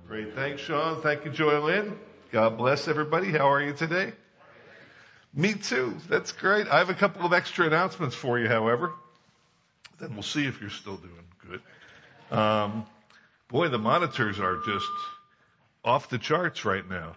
Great. Thanks, Sean. Thank you, Joylyn. God bless everybody. How are you today? Me too. That's great. I have a couple of extra announcements for you, however. Then we'll see if you're still doing good. Boy, the monitors are just off the charts right now.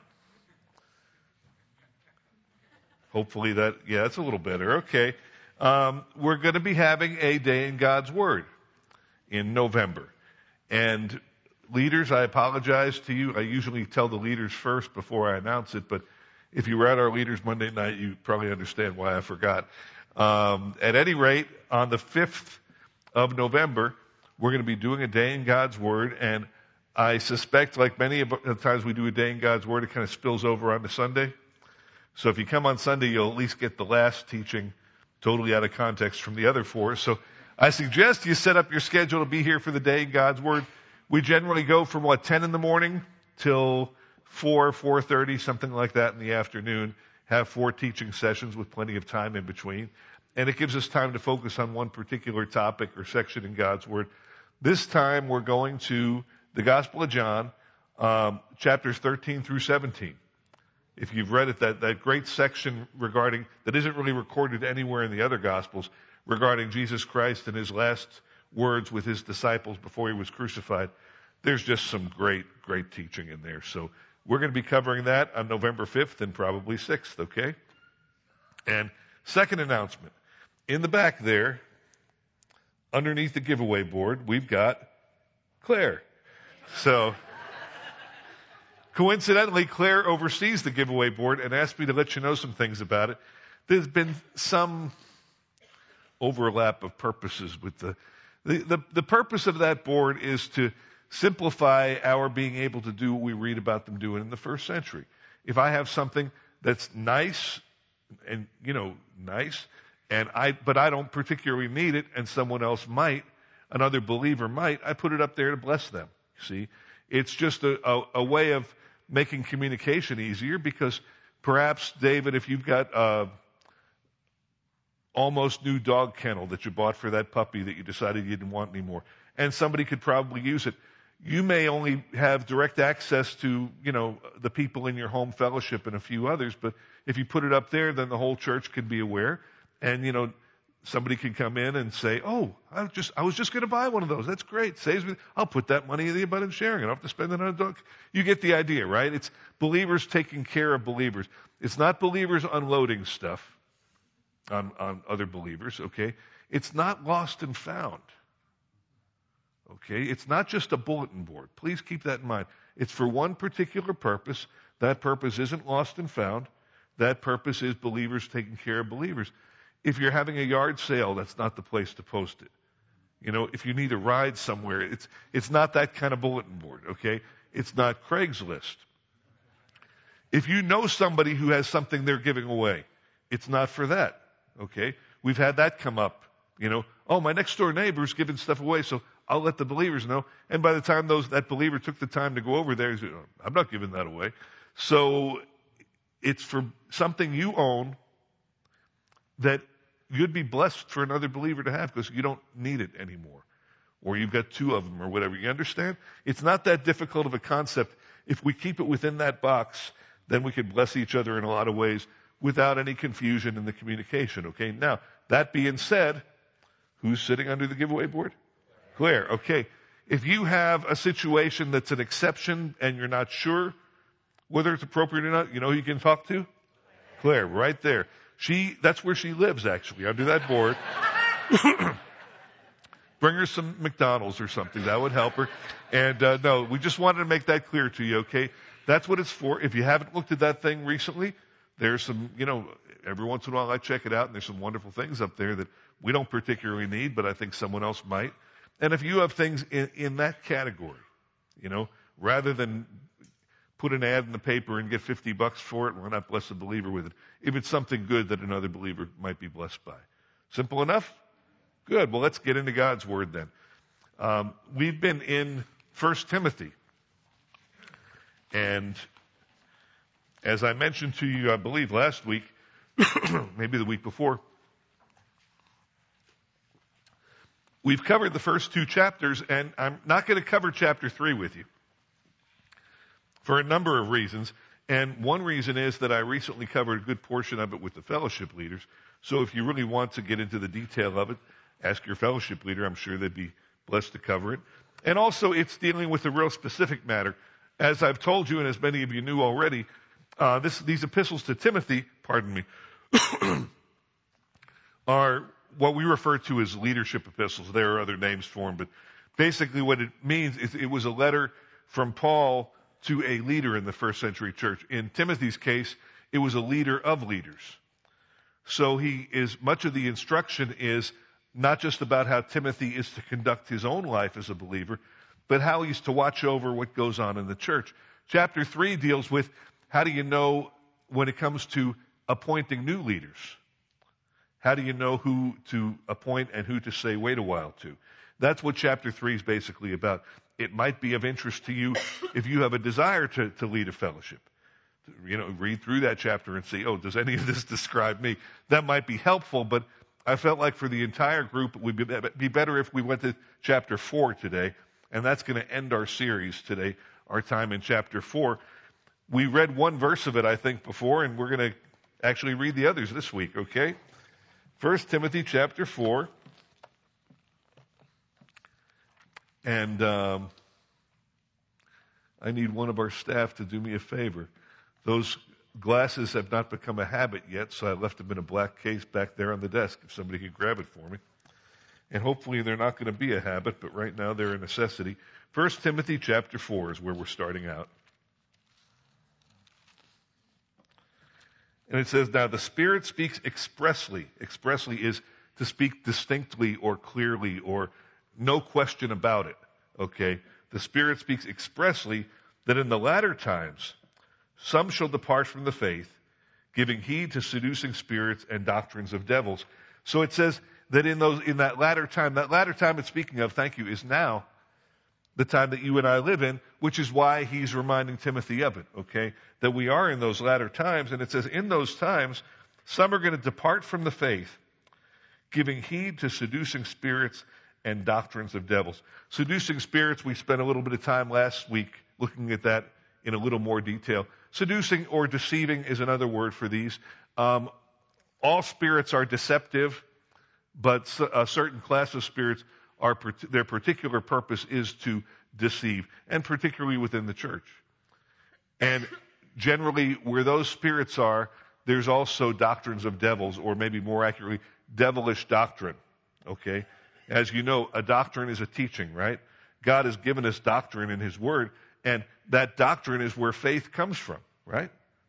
Hopefully that's a little better. Okay. We're going to be having a day in God's Word in November. And leaders, I apologize to you. I usually tell the leaders first before I announce it, but if you were at our leaders Monday night, you probably understand why I forgot. At any rate, on the 5th of November, we're going to be doing a day in God's Word, and I suspect, like many of the times we do a day in God's Word, it kind of spills over onto Sunday. So if you come on Sunday, you'll at least get the last teaching totally out of context from the other four. So I suggest you set up your schedule to be here for the day in God's Word. We generally go from 10 in the morning till 4:30, something like that in the afternoon. Have 4 teaching sessions with plenty of time in between. And it gives us time to focus on one particular topic or section in God's Word. This time we're going to the Gospel of John, chapters 13 through 17. If you've read it, that great section regarding, that isn't really recorded anywhere in the other Gospels, regarding Jesus Christ and his last words with his disciples before he was crucified. There's just some great, great teaching in there. So we're going to be covering that on November 5th and probably 6th, okay? And second announcement. In the back there, underneath the giveaway board, we've got Claire. So coincidentally, Claire oversees the giveaway board and asked me to let you know some things about it. There's been some overlap of purposes with the purpose of that board is to simplify our being able to do what we read about them doing in the first century. If I have something that's nice and, nice, but I don't particularly need it and someone else might, another believer might, I put it up there to bless them. See, it's just a way of making communication easier because perhaps, David, if you've got almost new dog kennel that you bought for that puppy that you decided you didn't want anymore, and somebody could probably use it. You may only have direct access to, the people in your home fellowship and a few others, but if you put it up there, then the whole church can be aware, and, somebody can come in and say, oh, I was just going to buy one of those. That's great. Saves me. I'll put that money in the abundant sharing. I don't have to spend it on a dog. You get the idea, right? It's believers taking care of believers. It's not believers unloading stuff on other believers, okay? It's not lost and found, okay? It's not just a bulletin board. Please keep that in mind. It's for one particular purpose. That purpose isn't lost and found. That purpose is believers taking care of believers. If you're having a yard sale, that's not the place to post it. If you need a ride somewhere, it's not that kind of bulletin board, okay? It's not Craigslist. If you know somebody who has something they're giving away, it's not for that, okay? We've had that come up, oh, my next door neighbor's giving stuff away, so I'll let the believers know. And by the time that believer took the time to go over there, he said, oh, I'm not giving that away. So it's for something you own that you'd be blessed for another believer to have because you don't need it anymore. Or you've got 2 of them or whatever. You understand? It's not that difficult of a concept. If we keep it within that box, then we can bless each other in a lot of ways without any confusion in the communication, okay? Now, that being said, who's sitting under the giveaway board? Claire, okay. If you have a situation that's an exception and you're not sure whether it's appropriate or not, who you can talk to? Claire, right there. That's where she lives, actually, under that board. Bring her some McDonald's or something. That would help her. And, no, we just wanted to make that clear to you, okay? That's what it's for. If you haven't looked at that thing recently, there's some, every once in a while I check it out, and there's some wonderful things up there that we don't particularly need, but I think someone else might. And if you have things in that category, rather than put an ad in the paper and get $50 for it, why not bless a believer with it? If it's something good that another believer might be blessed by. Simple enough? Good. Well, let's get into God's Word then. We've been in 1 Timothy. And as I mentioned to you, I believe last week, maybe the week before, we've covered the first 2 chapters, and I'm not going to cover chapter 3 with you. for a number of reasons. And one reason is that I recently covered a good portion of it with the fellowship leaders. So if you really want to get into the detail of it, ask your fellowship leader. I'm sure they'd be blessed to cover it. And also, it's dealing with a real specific matter. As I've told you, and as many of you knew already, these epistles to Timothy, are what we refer to as leadership epistles. There are other names for them, but basically what it means is it was a letter from Paul to a leader in the first century church. In Timothy's case, it was a leader of leaders. So much of the instruction is not just about how Timothy is to conduct his own life as a believer, but how he's to watch over what goes on in the church. Chapter 3 deals with how do you know when it comes to appointing new leaders? How do you know who to appoint and who to say, wait a while to? That's what chapter 3 is basically about. It might be of interest to you if you have a desire to lead a fellowship. Read through that chapter and see, does any of this describe me? That might be helpful, but I felt like for the entire group, it would be better if we went to chapter 4 today, and that's going to end our series today, our time in chapter 4. We read one verse of it, I think, before, and we're going to actually read the others this week, okay? 1 Timothy chapter 4. And I need one of our staff to do me a favor. Those glasses have not become a habit yet, so I left them in a black case back there on the desk if somebody could grab it for me. And hopefully they're not going to be a habit, but right now they're a necessity. 1 Timothy chapter 4 is where we're starting out. And it says, now the Spirit speaks expressly. Expressly is to speak distinctly or clearly or no question about it. Okay? The Spirit speaks expressly that in the latter times some shall depart from the faith, giving heed to seducing spirits and doctrines of devils. So it says that in that latter time it's speaking of, thank you, is now the time that you and I live in, which is why he's reminding Timothy of it, okay? That we are in those latter times, and it says in those times, some are going to depart from the faith, giving heed to seducing spirits and doctrines of devils. Seducing spirits, we spent a little bit of time last week looking at that in a little more detail. Seducing or deceiving is another word for these. All spirits are deceptive, but a certain class of spirits their particular purpose is to deceive, and particularly within the church. And generally, where those spirits are, there's also doctrines of devils, or maybe more accurately, devilish doctrine. Okay? As you know, a doctrine is a teaching, right? God has given us doctrine in His Word, and that doctrine is where faith comes from, right?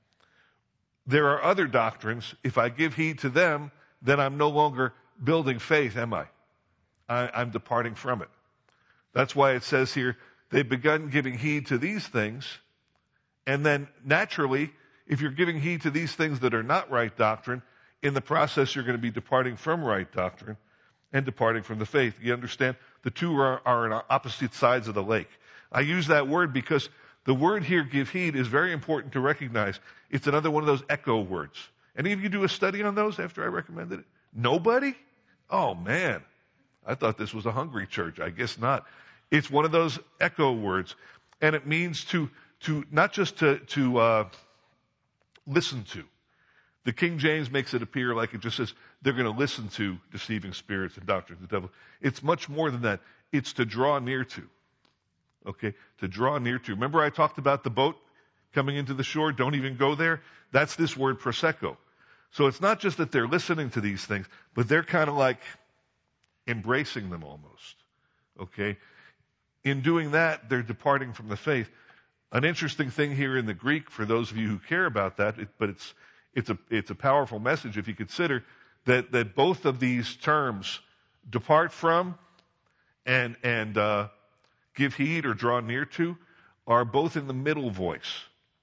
There are other doctrines. If I give heed to them, then I'm no longer building faith, am I? I'm departing from it. That's why it says here, they've begun giving heed to these things, and then naturally, if you're giving heed to these things that are not right doctrine, in the process you're going to be departing from right doctrine and departing from the faith. You understand? The two are on opposite sides of the lake. I use that word because the word here, give heed, is very important to recognize. It's another one of those echo words. Any of you do a study on those after I recommended it? Nobody? Oh, man. I thought this was a hungry church. I guess not. It's one of those echo words. And it means to not just to listen to. The King James makes it appear like it just says they're going to listen to deceiving spirits and doctrines of the devil. It's much more than that. It's to draw near to. Okay? To draw near to. Remember I talked about the boat coming into the shore? Don't even go there. That's this word prosecco. So it's not just that they're listening to these things, but they're kind of like embracing them almost. Okay? In doing that, they're departing from the faith. An interesting thing here in the Greek, for those of you who care about that, but it's a powerful message if you consider that both of these terms, depart from and give heed or draw near to, are both in the middle voice.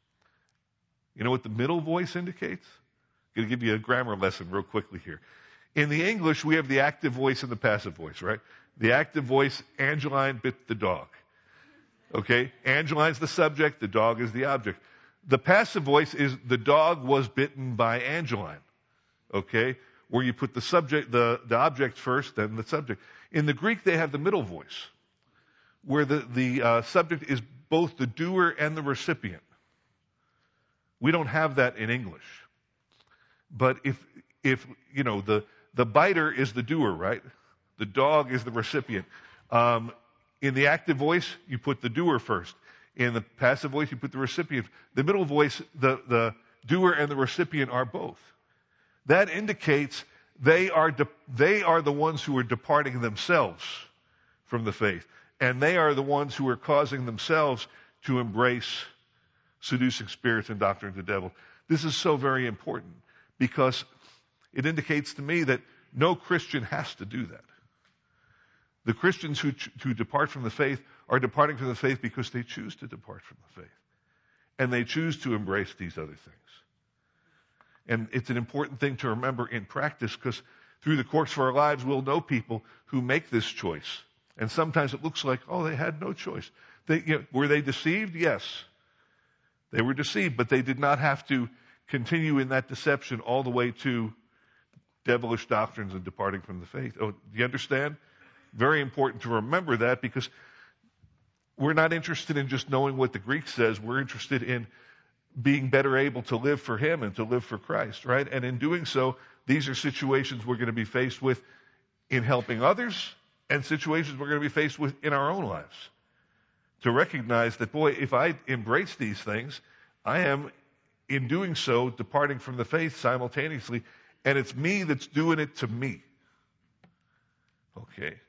You know what the middle voice indicates? I'm going to give you a grammar lesson real quickly here. In the English, we have the active voice and the passive voice, right? The active voice, Angeline bit the dog. Okay? Angeline's the subject, the dog is the object. The passive voice is the dog was bitten by Angeline. Okay? Where you put the subject, the object first, then the subject. In the Greek, they have the middle voice. where the subject is both the doer and the recipient. We don't have that in English. But if you know, the biter is the doer, right? The dog is the recipient. In the active voice, you put the doer first. In the passive voice, you put the recipient. The middle voice, the doer and the recipient are both. That indicates they are the ones who are departing themselves from the faith. And they are the ones who are causing themselves to embrace seducing spirits and doctrine of the devil. This is so very important because it indicates to me that no Christian has to do that. The Christians who depart from the faith are departing from the faith because they choose to depart from the faith. And they choose to embrace these other things. And it's an important thing to remember in practice because through the course of our lives, we'll know people who make this choice. And sometimes it looks like, oh, they had no choice. Were they deceived? Yes. They were deceived, but they did not have to continue in that deception all the way to devilish doctrines and departing from the faith. Oh, do you understand? Very important to remember that because we're not interested in just knowing what the Greek says. We're interested in being better able to live for Him and to live for Christ, right? And in doing so, these are situations we're going to be faced with in helping others and situations we're going to be faced with in our own lives. To recognize that, boy, if I embrace these things, I am, in doing so, departing from the faith simultaneously, and it's me that's doing it to me. Okay.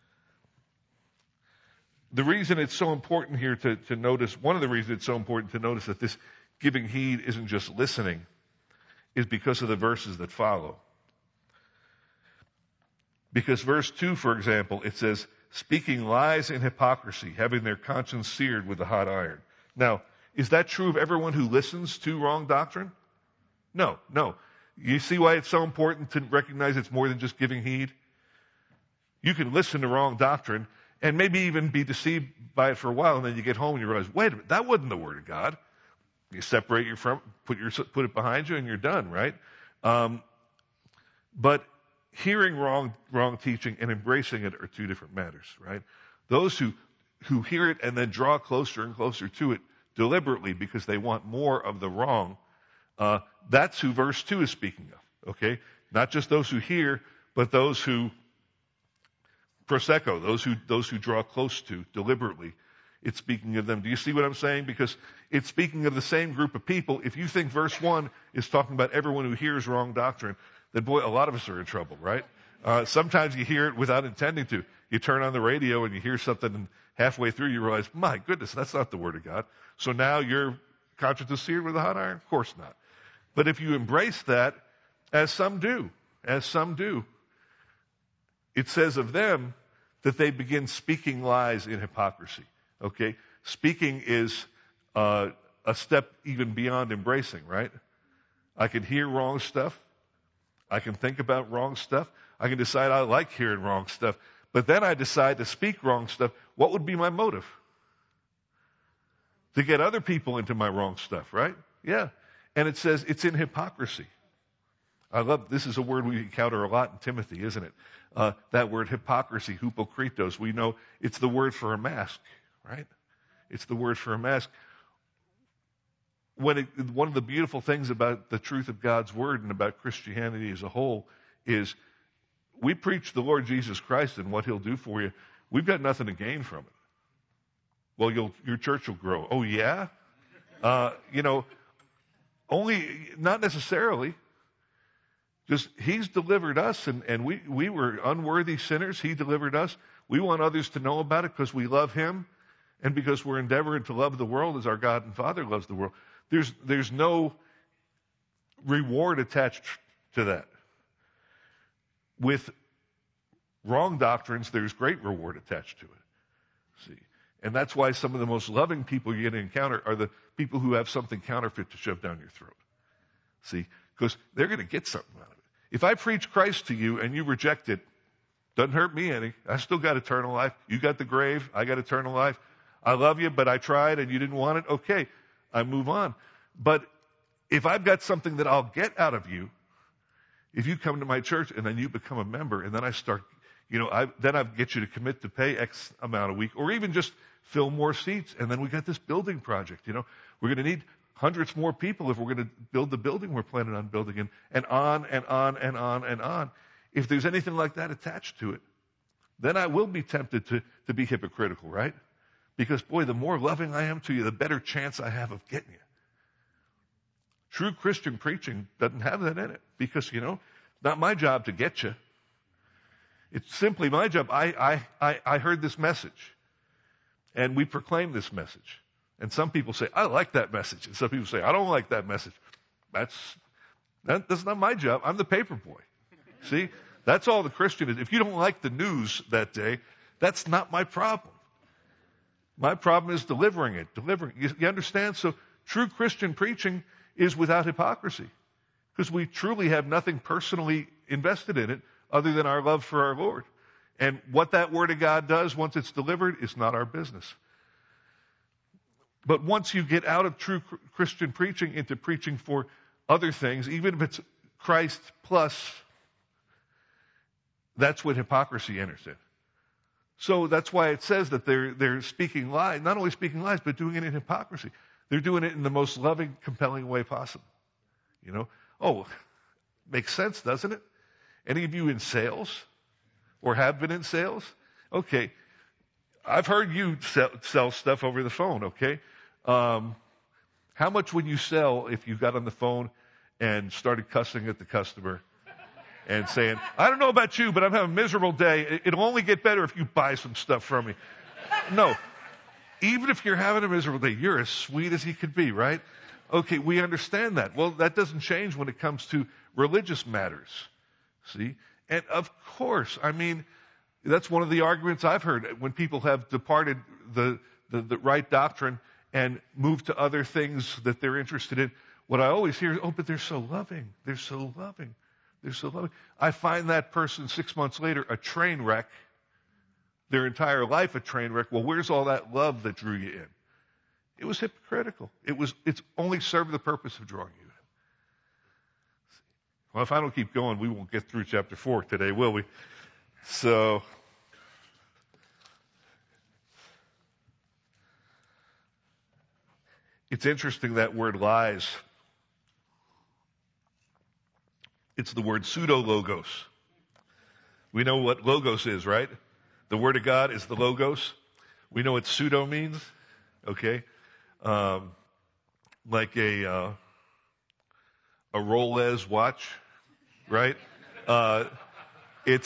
The reason it's so important here to notice, one of the reasons it's so important to notice that this giving heed isn't just listening, is because of the verses that follow. Because verse 2, for example, it says, speaking lies and hypocrisy, having their conscience seared with a hot iron. Now, is that true of everyone who listens to wrong doctrine? No. You see why it's so important to recognize it's more than just giving heed? You can listen to wrong doctrine and maybe even be deceived by it for a while, and then you get home and you realize, wait a minute, that wasn't the Word of God. You separate you from, put it behind you, and you're done, right? But hearing wrong teaching and embracing it are two different matters, right? Those who hear it and then draw closer and closer to it deliberately because they want more of the wrong, that's who verse 2 is speaking of, okay? Not just those who hear, but those who prosecco, those who draw close to deliberately. It's speaking of them. Do you see what I'm saying? Because it's speaking of the same group of people. If you think verse 1 is talking about everyone who hears wrong doctrine, then boy, a lot of us are in trouble, right? Sometimes you hear it without intending to. You turn on the radio and you hear something, and halfway through you realize, my goodness, that's not the Word of God. So now your conscience is seared with a hot iron? Of course not. But if you embrace that, as some do, it says of them that they begin speaking lies in hypocrisy. Okay? Speaking is a step even beyond embracing, right? I can hear wrong stuff. I can think about wrong stuff. I can decide I like hearing wrong stuff. But then I decide to speak wrong stuff. What would be my motive? To get other people into my wrong stuff, right? Yeah. And it says it's in hypocrisy. This is a word we encounter a lot in Timothy, isn't it? That word hypocrisy, hypokritos, we know it's the word for a mask, right? It's the word for a mask. One of the beautiful things about the truth of God's Word and about Christianity as a whole is we preach the Lord Jesus Christ and what He'll do for you. We've got nothing to gain from it. Well, your church will grow. Oh, yeah? Only, not necessarily. Just He's delivered us, and we were unworthy sinners. He delivered us. We want others to know about it because we love Him and because we're endeavoring to love the world as our God and Father loves the world. There's no reward attached to that. With wrong doctrines, there's great reward attached to it. See? And that's why some of the most loving people you're going to encounter are the people who have something counterfeit to shove down your throat. See? Because they're going to get something out of it. If I preach Christ to you and you reject it, doesn't hurt me any. I still got eternal life. You got the grave. I got eternal life. I love you, but I tried and you didn't want it. Okay, I move on. But if I've got something that I'll get out of you, if you come to my church and then you become a member and then I start, Then I get you to commit to pay X amount a week, or even just fill more seats. And then we got this building project. We're going to need hundreds more people if we're going to build the building we're planning on building, and on and on and on and on. If there's anything like that attached to it, then I will be tempted to be hypocritical, right? Because, boy, the more loving I am to you, the better chance I have of getting you. True Christian preaching doesn't have that in it because, not my job to get you. It's simply my job. I heard this message, and we proclaim this message. And some people say, I like that message. And some people say, I don't like that message. That's not my job. I'm the paper boy. See? That's all the Christian is. If you don't like the news that day, that's not my problem. My problem is delivering it. You understand? So true Christian preaching is without hypocrisy because we truly have nothing personally invested in it other than our love for our Lord. And what that Word of God does once it's delivered is not our business. But once you get out of true Christian preaching into preaching for other things, even if it's Christ plus, that's when hypocrisy enters in. So that's why it says that they're speaking lies, not only speaking lies, but doing it in hypocrisy. They're doing it in the most loving, compelling way possible. Makes sense, doesn't it? Any of you in sales or have been in sales? Okay. I've heard you sell stuff over the phone, okay? How much would you sell if you got on the phone and started cussing at the customer and saying, I don't know about you, but I'm having a miserable day. It'll only get better if you buy some stuff from me. No. Even if you're having a miserable day, you're as sweet as he could be, right? Okay, we understand that. Well, that doesn't change when it comes to religious matters. See? And of course, that's one of the arguments I've heard when people have departed the right doctrine and moved to other things that they're interested in. What I always hear is, but they're so loving. They're so loving. They're so loving. I find that person 6 months later a train wreck, their entire life a train wreck. Well, where's all that love that drew you in? It was hypocritical. It's only served the purpose of drawing you in. Well, if I don't keep going, we won't get through chapter 4 today, will we? So, it's interesting that word lies. It's the word pseudo-logos. We know what logos is, right? The Word of God is the logos. We know what pseudo means, okay? Like a Rolex watch, right? It's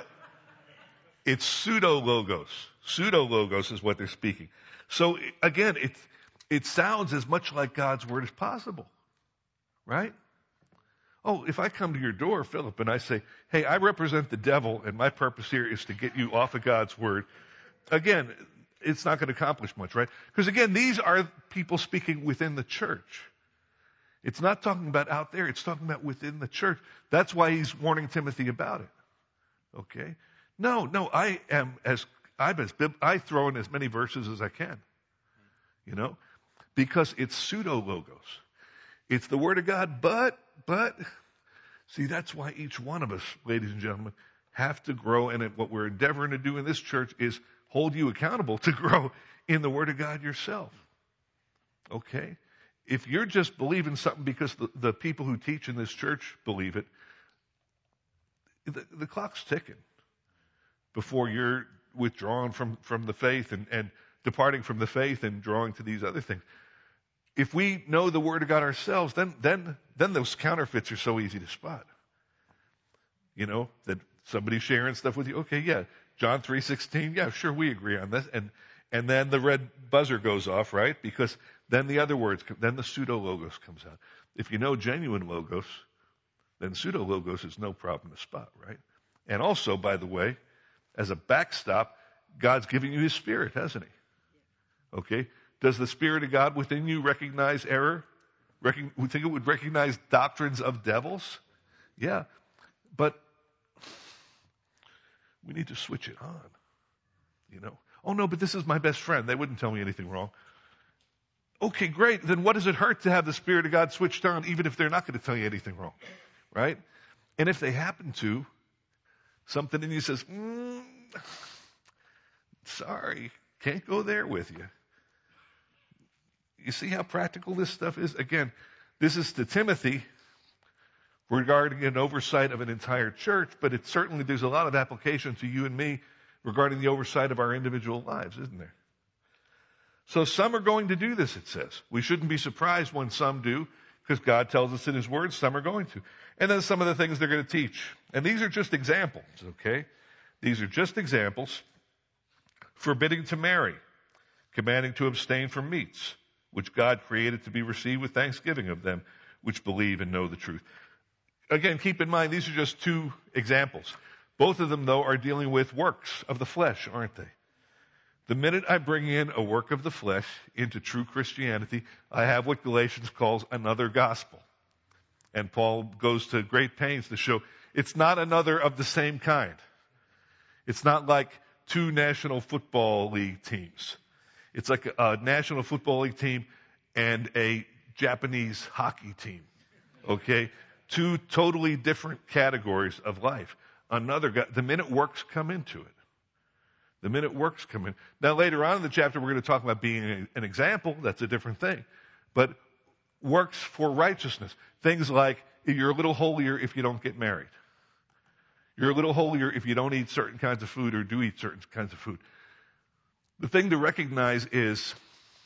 pseudo-logos. Pseudo-logos is what they're speaking. So again, it sounds as much like God's Word as possible, right? Oh, if I come to your door, Philip, and I say, hey, I represent the devil, and my purpose here is to get you off of God's Word. Again, it's not going to accomplish much, right? Because again, these are people speaking within the church. It's not talking about out there. It's talking about within the church. That's why he's warning Timothy about it. Okay? No, I throw in as many verses as I can. Because it's pseudo-logos. It's the Word of God, but, see, that's why each one of us, ladies and gentlemen, have to grow. And what we're endeavoring to do in this church is hold you accountable to grow in the Word of God yourself. Okay? If you're just believing something because the people who teach in this church believe it, the clock's ticking before you're withdrawn from the faith and departing from the faith and drawing to these other things. If we know the Word of God ourselves, then those counterfeits are so easy to spot. That somebody's sharing stuff with you. Okay, yeah, John 3:16. Yeah, sure, we agree on this. And then the red buzzer goes off, right? Because then the other words, then the pseudo-logos comes out. If you know genuine logos, then pseudo-logos is no problem to spot, right? And also, by the way, as a backstop, God's giving you His Spirit, hasn't He? Okay? Does the Spirit of God within you recognize error? We think it would recognize doctrines of devils? Yeah. But we need to switch it on. Oh no, but this is my best friend. They wouldn't tell me anything wrong. Okay, great. Then what does it hurt to have the Spirit of God switched on even if they're not going to tell you anything wrong? Right? And if they happen to, Something in you says, sorry, can't go there with you. You see how practical this stuff is? Again, this is to Timothy regarding an oversight of an entire church, but there's a lot of application to you and me regarding the oversight of our individual lives, isn't there? So some are going to do this, it says. We shouldn't be surprised when some do, because God tells us in His Word some are going to. And then some of the things they're going to teach. And these are just examples, okay? These are just examples. Forbidding to marry, commanding to abstain from meats, which God created to be received with thanksgiving of them which believe and know the truth. Again, keep in mind, these are just two examples. Both of them, though, are dealing with works of the flesh, aren't they? The minute I bring in a work of the flesh into true Christianity, I have what Galatians calls another gospel. And Paul goes to great pains to show it's not another of the same kind. It's not like two National Football League teams. It's like a National Football League team and a Japanese hockey team. Okay? Two totally different categories of life. The minute works come into it. The minute works come in. Now later on in the chapter we're going to talk about being an example. That's a different thing. But works for righteousness. Things like you're a little holier if you don't get married. You're a little holier if you don't eat certain kinds of food or do eat certain kinds of food. The thing to recognize is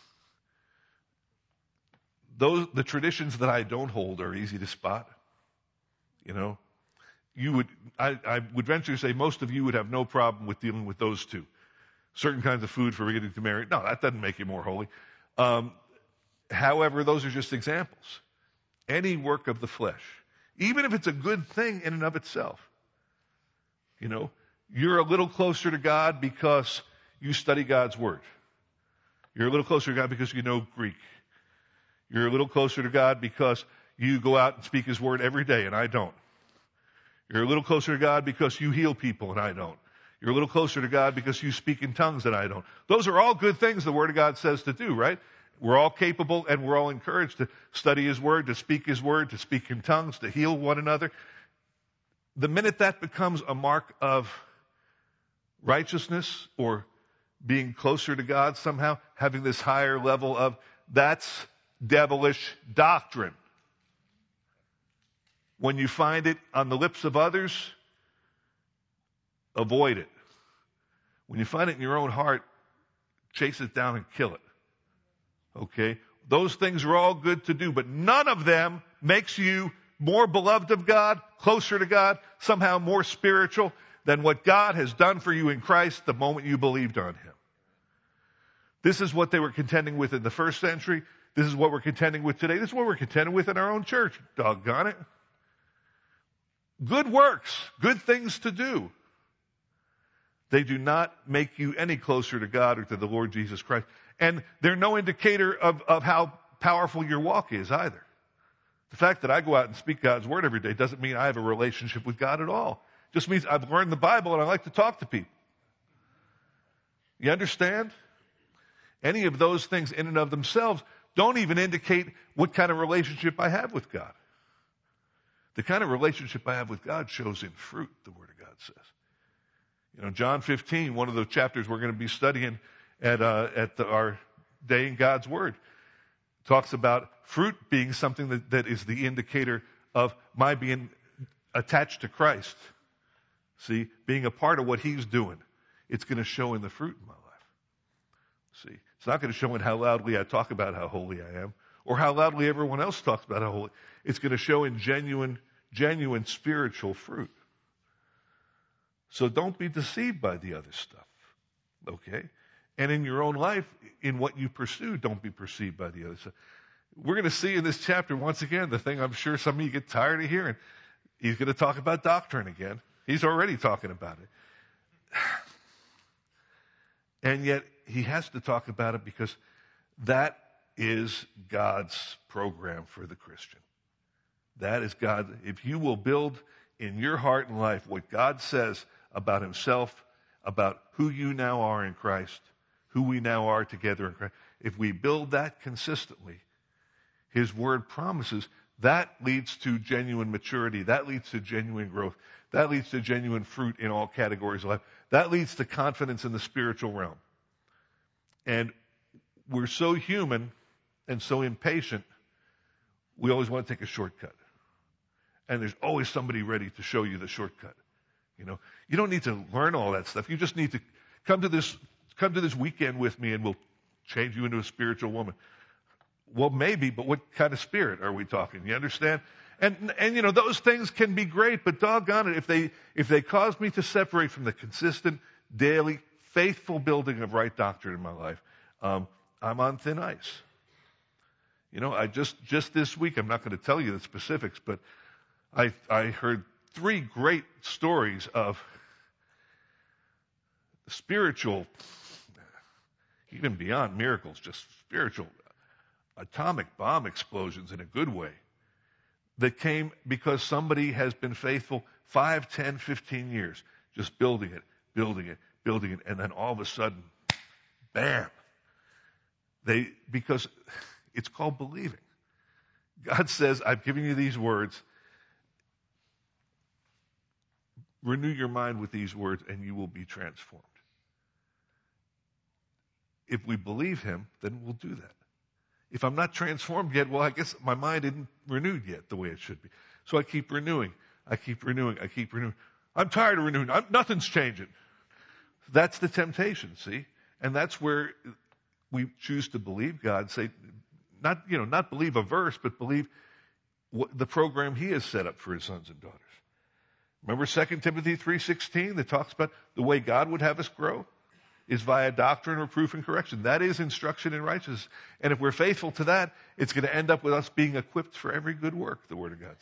the traditions that I don't hold are easy to spot. You know, I would venture to say most of you would have no problem with dealing with those two. Certain kinds of food for getting to marry. No, that doesn't make you more holy. However, those are just examples. Any work of the flesh, even if it's a good thing in and of itself. You know, you're a little closer to God because you study God's Word. You're a little closer to God because you know Greek. You're a little closer to God because you go out and speak His Word every day, and I don't. You're a little closer to God because you heal people, and I don't. You're a little closer to God because you speak in tongues, and I don't. Those are all good things the Word of God says to do, right? We're all capable and we're all encouraged to study His Word, to speak His Word, to speak in tongues, to heal one another. The minute that becomes a mark of righteousness or being closer to God somehow, having this higher level of, that's devilish doctrine. When you find it on the lips of others, avoid it. When you find it in your own heart, chase it down and kill it. Okay? Those things are all good to do, but none of them makes you more beloved of God, closer to God, somehow more spiritual than what God has done for you in Christ the moment you believed on Him. This is what they were contending with in the first century. This is what we're contending with today. This is what we're contending with in our own church. Doggone it. Good works, good things to do. They do not make you any closer to God or to the Lord Jesus Christ. And they're no indicator of how powerful your walk is either. The fact that I go out and speak God's Word every day doesn't mean I have a relationship with God at all. It just means I've learned the Bible and I like to talk to people. You understand? Any of those things in and of themselves don't even indicate what kind of relationship I have with God. The kind of relationship I have with God shows in fruit, the Word of God says. You know, John 15, one of the chapters we're going to be studying at our day in God's Word, talks about fruit being something that is the indicator of my being attached to Christ. See, being a part of what He's doing. It's going to show in the fruit in my life. See, it's not going to show in how loudly I talk about how holy I am or how loudly everyone else talks about how holy. It's going to show in genuine spiritual fruit. So don't be deceived by the other stuff. Okay? And in your own life, in what you pursue, don't be perceived by the other stuff. We're going to see in this chapter, once again, the thing I'm sure some of you get tired of hearing. He's going to talk about doctrine again. He's already talking about it. And yet, he has to talk about it because that is God's program for the Christian. That is God. If you will build in your heart and life what God says about Himself, about who you now are in Christ, who we now are together in Christ, if we build that consistently, His Word promises that leads to genuine maturity. That leads to genuine growth. That leads to genuine fruit in all categories of life. That leads to confidence in the spiritual realm. And we're so human and so impatient, we always want to take a shortcut. And there's always somebody ready to show you the shortcut. You don't need to learn all that stuff. You just need to come to this weekend with me and we'll change you into a spiritual woman. Well, maybe, but what kind of spirit are we talking? You understand? And those things can be great, but doggone it, if they cause me to separate from the consistent, daily, faithful building of right doctrine in my life, I'm on thin ice. I just this week, I'm not going to tell you the specifics, but I heard 3 great stories of spiritual, even beyond miracles, just spiritual atomic bomb explosions in a good way that came because somebody has been faithful 5, 10, 15 years, just building it, and then all of a sudden, bam. Because it's called believing. God says, I've given you these words. Renew your mind with these words and you will be transformed. If we believe him, then we'll do that. If I'm not transformed yet, well, I guess my mind isn't renewed yet the way it should be. So I keep renewing. I'm tired of renewing. Nothing's changing. That's the temptation, see? And that's where we choose to believe God, say, not believe a verse, but believe the program he has set up for his sons and daughters. Remember 2 Timothy 3:16 that talks about the way God would have us grow is via doctrine, reproof, and correction. That is instruction in righteousness. And if we're faithful to that, it's going to end up with us being equipped for every good work, the Word of God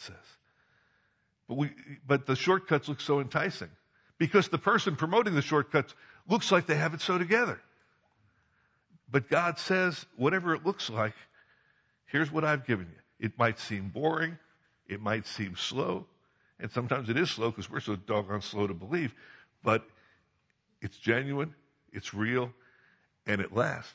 says. But the shortcuts look so enticing because the person promoting the shortcuts looks like they have it so together. But God says, whatever it looks like, here's what I've given you. It might seem boring. It might seem slow. And sometimes it is slow because we're so doggone slow to believe. But it's genuine, it's real, and it lasts.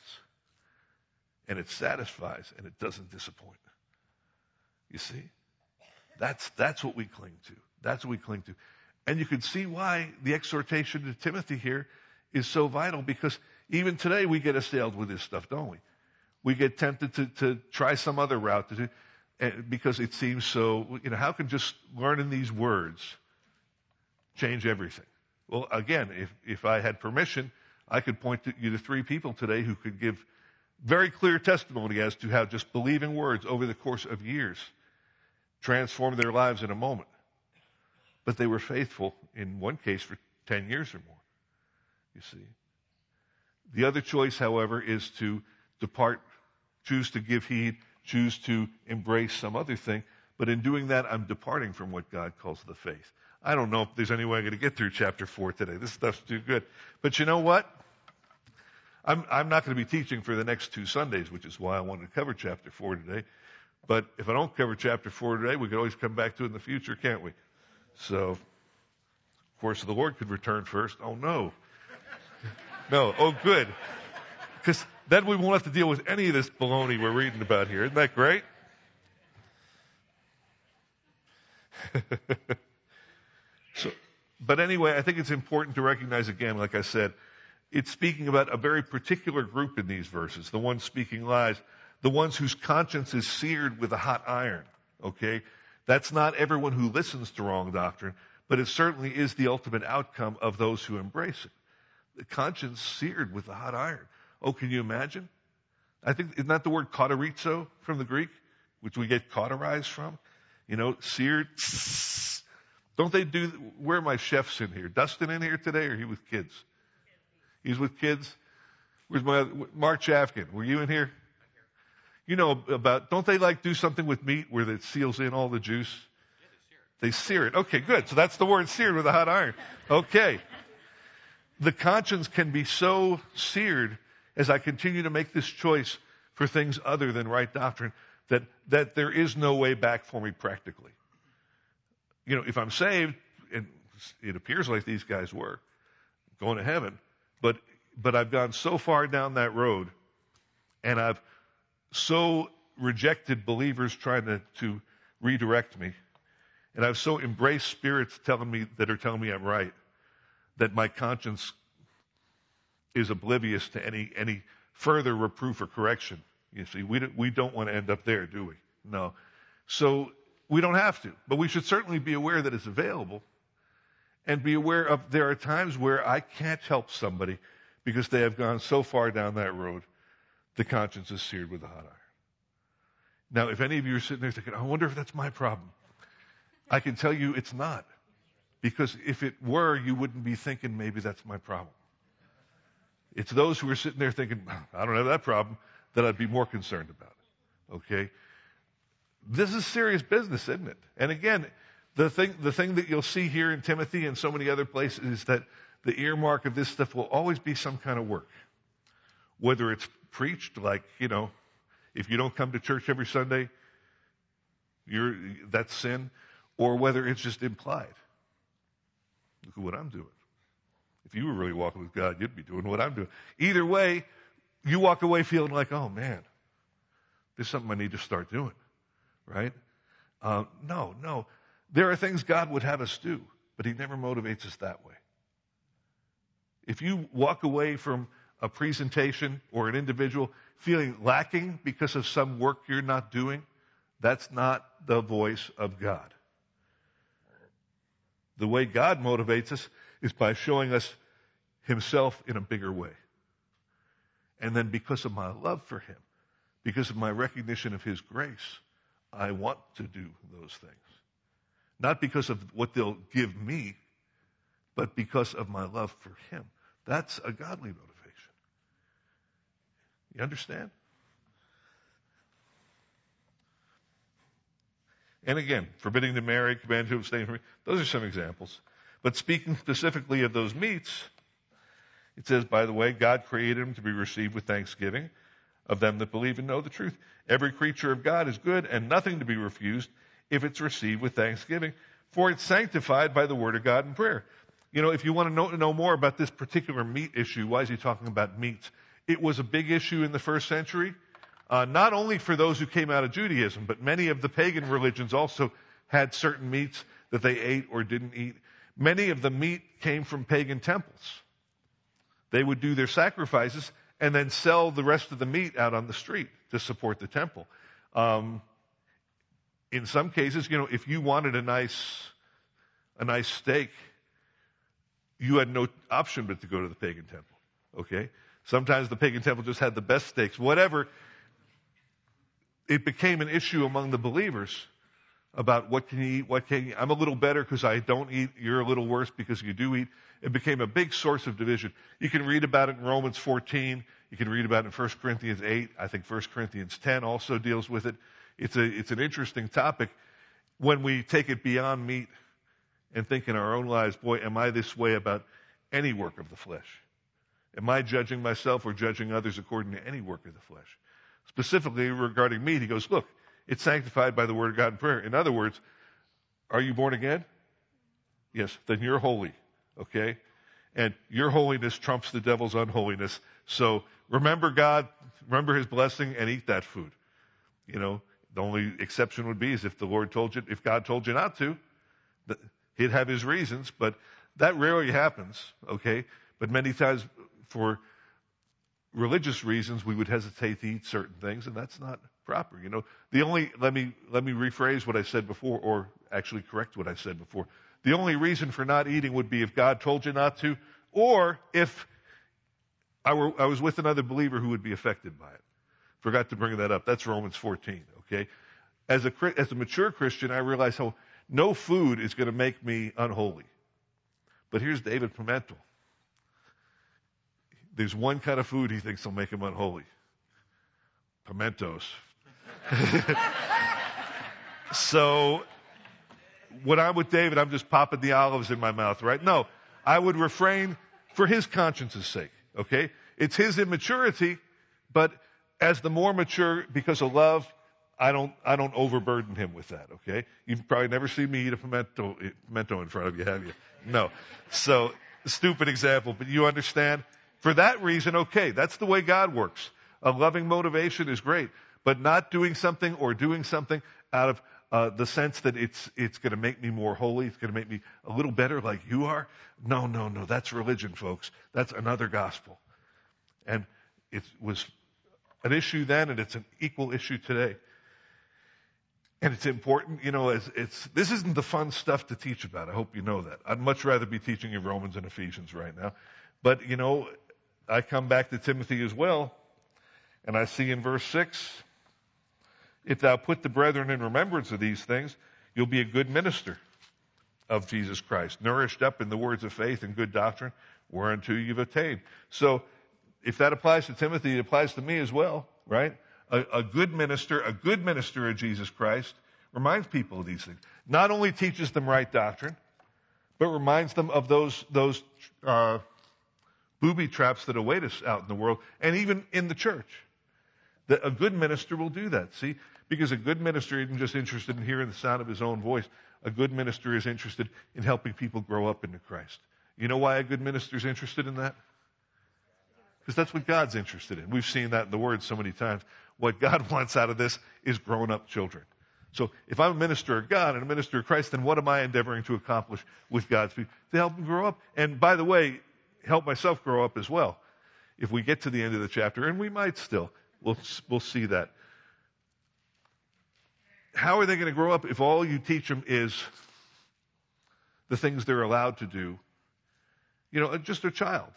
And it satisfies, and it doesn't disappoint. You see? That's what we cling to. That's what we cling to. And you can see why the exhortation to Timothy here is so vital, because even today we get assailed with this stuff, don't we? We get tempted to try some other route because it seems so, how can just learning these words change everything? Well, again, if I had permission, I could point you to 3 people today who could give very clear testimony as to how just believing words over the course of years transformed their lives in a moment. But they were faithful, in one case, for 10 years or more, you see. The other choice, however, is to depart, choose to give heed, choose to embrace some other thing. But in doing that, I'm departing from what God calls the faith. I don't know if there's any way I'm going to get through chapter 4 today. This stuff's too good. But you know what? I'm not going to be teaching for the next 2 Sundays, which is why I wanted to cover chapter 4 today. But if I don't cover chapter 4 today, we can always come back to it in the future, can't we? So, of course, the Lord could return first. Oh, no. No. Oh, good. Because then we won't have to deal with any of this baloney we're reading about here. Isn't that great? But anyway, I think it's important to recognize again, like I said, it's speaking about a very particular group in these verses, the ones speaking lies, the ones whose conscience is seared with a hot iron, okay? That's not everyone who listens to wrong doctrine, but it certainly is the ultimate outcome of those who embrace it. The conscience seared with a hot iron. Oh, can you imagine? I think, isn't that the word katerizo from the Greek, which we get cauterized from? Seared. Don't they do, where are my chefs in here? Dustin in here today, or he with kids? He's with kids? Where's Mark Chafkin? Were you in here? Don't they do something with meat where it seals in all the juice? They sear it. Okay, good. So that's the word seared with a hot iron. Okay. The conscience can be so seared as I continue to make this choice for things other than right doctrine that there is no way back for me practically. If I'm saved, and it appears like these guys were, going to heaven, but I've gone so far down that road, and I've so rejected believers trying to redirect me, And I've so embraced spirits that are telling me I'm right, that my conscience is oblivious to any further reproof or correction. You see, we don't want to end up there, do we? No. So we don't have to, but we should certainly be aware that it's available, and be aware of there are times where I can't help somebody because they have gone so far down that road, the conscience is seared with a hot iron. Now, if any of you are sitting there thinking, I wonder if that's my problem, I can tell you it's not. Because if it were, you wouldn't be thinking maybe that's my problem. It's those who are sitting there thinking, I don't have that problem, that I'd be more concerned about it. Okay? This is serious business, isn't it? And again, the thing that you'll see here in Timothy and so many other places is that the earmark of this stuff will always be some kind of work. Whether it's preached, like, if you don't come to church every Sunday, that's sin, or whether it's just implied. Look at what I'm doing. If you were really walking with God, you'd be doing what I'm doing. Either way, you walk away feeling like, oh man, there's something I need to start doing, right? No. There are things God would have us do, but He never motivates us that way. If you walk away from a presentation or an individual feeling lacking because of some work you're not doing, that's not the voice of God. The way God motivates us is by showing us Himself in a bigger way. And then because of my love for Him, because of my recognition of His grace, I want to do those things. Not because of what they'll give me, but because of my love for Him. That's a godly motivation. You understand? And again, forbidding to marry, command to abstain from, those are some examples. But speaking specifically of those meats, it says, by the way, God created them to be received with thanksgiving of them that believe and know the truth. Every creature of God is good and nothing to be refused if it's received with thanksgiving, for it's sanctified by the word of God and prayer. If you want to know more about this particular meat issue, why is he talking about meats? It was a big issue in the first century. Not only for those who came out of Judaism, but many of the pagan religions also had certain meats that they ate or didn't eat. Many of the meat came from pagan temples. They would do their sacrifices and then sell the rest of the meat out on the street to support the temple. In some cases, if you wanted a nice steak, you had no option but to go to the pagan temple. Okay? Sometimes the pagan temple just had the best steaks. Whatever. It became an issue among the believers about what can you eat, what can't you eat. I'm a little better because I don't eat. You're a little worse because you do eat. It became a big source of division. You can read about it in Romans 14. You can read about it in 1 Corinthians 8. I think 1 Corinthians 10 also deals with it. It's an interesting topic when we take it beyond meat and think in our own lives, boy, am I this way about any work of the flesh? Am I judging myself or judging others according to any work of the flesh? Specifically regarding meat, he goes, look, it's sanctified by the word of God and prayer. In other words, are you born again? Yes, then you're holy, okay? And your holiness trumps the devil's unholiness. So remember God, remember His blessing, and eat that food. The only exception would be is if God told you not to, He'd have His reasons, but that rarely happens, okay? But many times for religious reasons, we would hesitate to eat certain things, and that's not proper. Let me rephrase what I said before, or actually correct what I said before. The only reason for not eating would be if God told you not to, or if I was with another believer who would be affected by it. Forgot to bring that up. That's Romans 14, okay? As a mature Christian, I realize how no food is going to make me unholy. But here's David Pimentel. There's one kind of food he thinks will make him unholy. Pimentos. So, when I'm with David, I'm just popping the olives in my mouth, right? No, I would refrain for his conscience's sake, okay? It's his immaturity, but as the more mature, because of love, I don't overburden him with that, okay? You've probably never seen me eat a pimento in front of you, have you? No. So, stupid example, but you understand? For that reason, okay, that's the way God works. A loving motivation is great, but not doing something or doing something out of the sense that it's going to make me more holy, it's going to make me a little better like you are. No, no, no. That's religion, folks. That's another gospel. And it was an issue then, and it's an equal issue today. And it's important, this isn't the fun stuff to teach about. I hope you know that. I'd much rather be teaching you Romans and Ephesians right now. But, I come back to Timothy as well, and I see in verse 6, if thou put the brethren in remembrance of these things, you'll be a good minister of Jesus Christ, nourished up in the words of faith and good doctrine, whereunto you've attained. So, if that applies to Timothy, it applies to me as well, right? A good minister of Jesus Christ, reminds people of these things. Not only teaches them right doctrine, but reminds them of those booby traps that await us out in the world, and even in the church. That a good minister will do that, see? Because a good minister isn't just interested in hearing the sound of his own voice. A good minister is interested in helping people grow up into Christ. You know why a good minister is interested in that? Because that's what God's interested in. We've seen that in the Word so many times. What God wants out of this is grown-up children. So if I'm a minister of God and a minister of Christ, then what am I endeavoring to accomplish with God's people? To help them grow up. And by the way, help myself grow up as well. If we get to the end of the chapter, and we might still, we'll see that. How are they going to grow up if all you teach them is the things they're allowed to do? Just a child.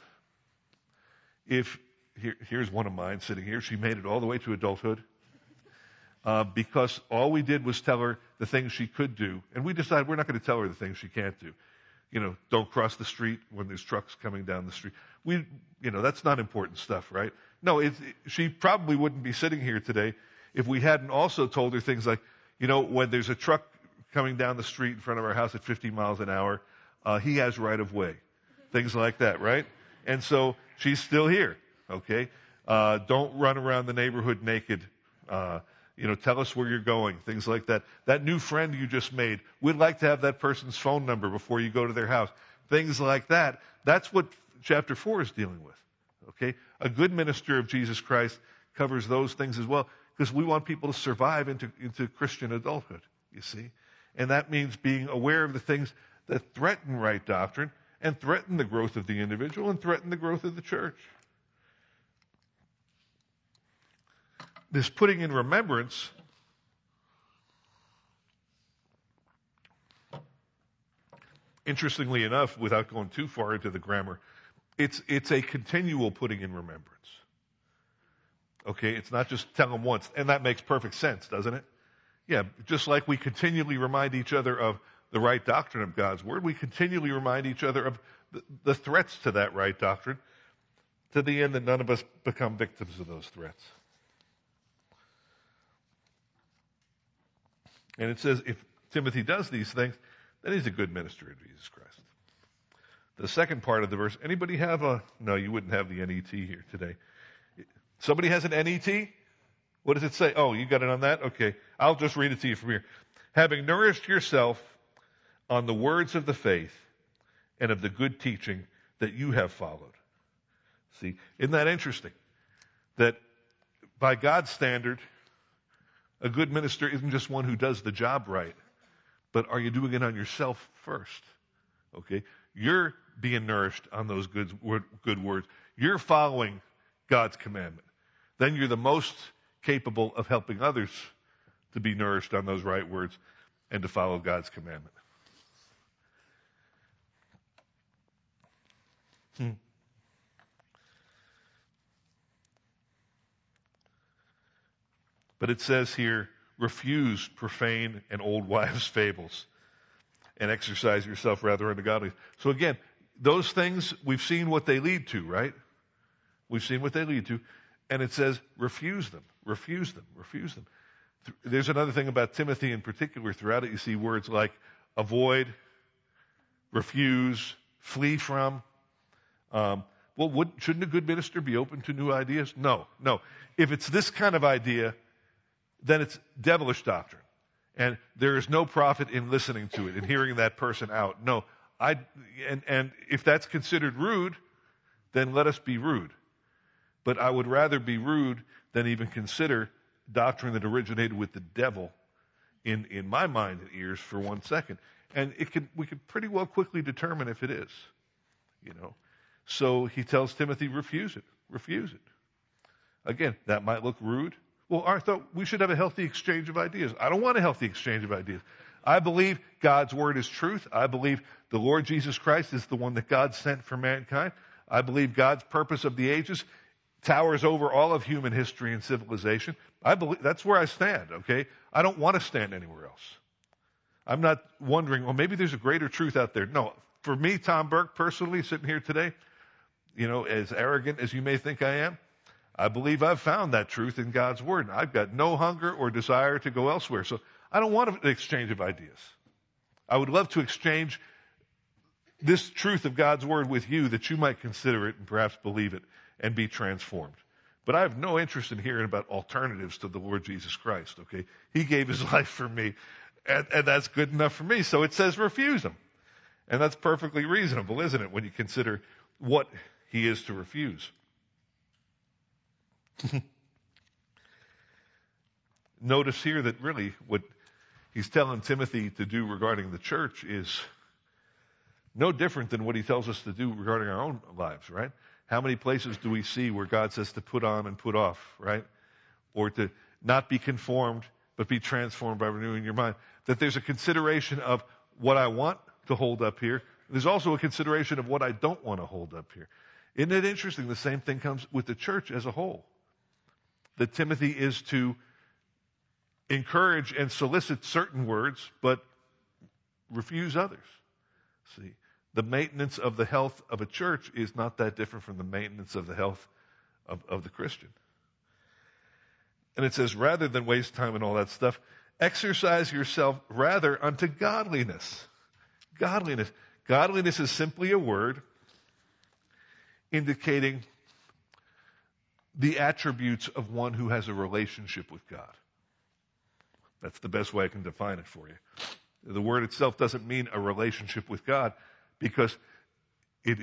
Here's one of mine sitting here. She made it all the way to adulthood because all we did was tell her the things she could do, and we decided we're not going to tell her the things she can't do. Don't cross the street when there's trucks coming down the street. That's not important stuff, right? No, she probably wouldn't be sitting here today if we hadn't also told her things like, when there's a truck coming down the street in front of our house at 50 miles an hour, he has right of way. Things like that, right? And so she's still here, okay? Don't run around the neighborhood naked. Tell us where you're going, things like that. That new friend you just made, we'd like to have that person's phone number before you go to their house. Things like that. That's what chapter 4 is dealing with, okay? A good minister of Jesus Christ covers those things as well because we want people to survive into Christian adulthood, you see? And that means being aware of the things that threaten right doctrine and threaten the growth of the individual and threaten the growth of the church. This putting in remembrance interestingly enough, without going too far into the grammar, it's a continual putting in remembrance. Okay, it's not just tell them once, and that makes perfect sense, doesn't it? Yeah, just like we continually remind each other of the right doctrine of God's Word, we continually remind each other of the threats to that right doctrine, to the end that none of us become victims of those threats. And it says if Timothy does these things, then he's a good minister of Jesus Christ. The second part of the verse, anybody have no, you wouldn't have the NET here today. Somebody has an NET? What does it say? Oh, you got it on that? Okay. I'll just read it to you from here. Having nourished yourself on the words of the faith and of the good teaching that you have followed. See, isn't that interesting? That by God's standard, a good minister isn't just one who does the job right, but are you doing it on yourself first? Okay? You're being nourished on those good words. You're following God's commandment. Then you're the most capable of helping others to be nourished on those right words and to follow God's commandment. But it says here, refuse profane and old wives' fables and exercise yourself rather unto godliness. So again, those things, we've seen what they lead to, right? We've seen what they lead to. And it says, refuse them, refuse them, refuse them. There's another thing about Timothy in particular. Throughout it, you see words like avoid, refuse, flee from. Shouldn't a good minister be open to new ideas? No. If it's this kind of idea, then it's devilish doctrine. And there is no profit in listening to it and hearing that person out. No. And if that's considered rude, then let us be rude. But I would rather be rude than even consider doctrine that originated with the devil in my mind and ears for 1 second. And we could pretty well quickly determine if it is, you know. So he tells Timothy, refuse it. Refuse it. Again, that might look rude. Well, I thought we should have a healthy exchange of ideas. I don't want a healthy exchange of ideas. I believe God's word is truth. I believe the Lord Jesus Christ is the one that God sent for mankind. I believe God's purpose of the ages towers over all of human history and civilization. I believe that's where I stand, okay? I don't want to stand anywhere else. I'm not wondering, well, maybe there's a greater truth out there. No, for me, Tom Burke, personally, sitting here today, you know, as arrogant as you may think I am, I believe I've found that truth in God's word. And I've got no hunger or desire to go elsewhere. So I don't want an exchange of ideas. I would love to exchange this truth of God's word with you, that you might consider it and perhaps believe it and be transformed. But I have no interest in hearing about alternatives to the Lord Jesus Christ, okay? He gave his life for me, and that's good enough for me. So it says refuse him. And that's perfectly reasonable, isn't it, when you consider what he is to refuse? Notice here that really what he's telling Timothy to do regarding the church is no different than what he tells us to do regarding our own lives, right? How many places do we see where God says to put on and put off, right? Or to not be conformed, but be transformed by renewing your mind. That there's a consideration of what I want to hold up here. There's also a consideration of what I don't want to hold up here. Isn't it interesting? The same thing comes with the church as a whole. That Timothy is to encourage and solicit certain words, but refuse others. See, the maintenance of the health of a church is not that different from the maintenance of the health of the Christian. And it says, rather than waste time and all that stuff, exercise yourself rather unto godliness. Godliness. Godliness is simply a word indicating the attributes of one who has a relationship with God. That's the best way I can define it for you. The word itself doesn't mean a relationship with God, because it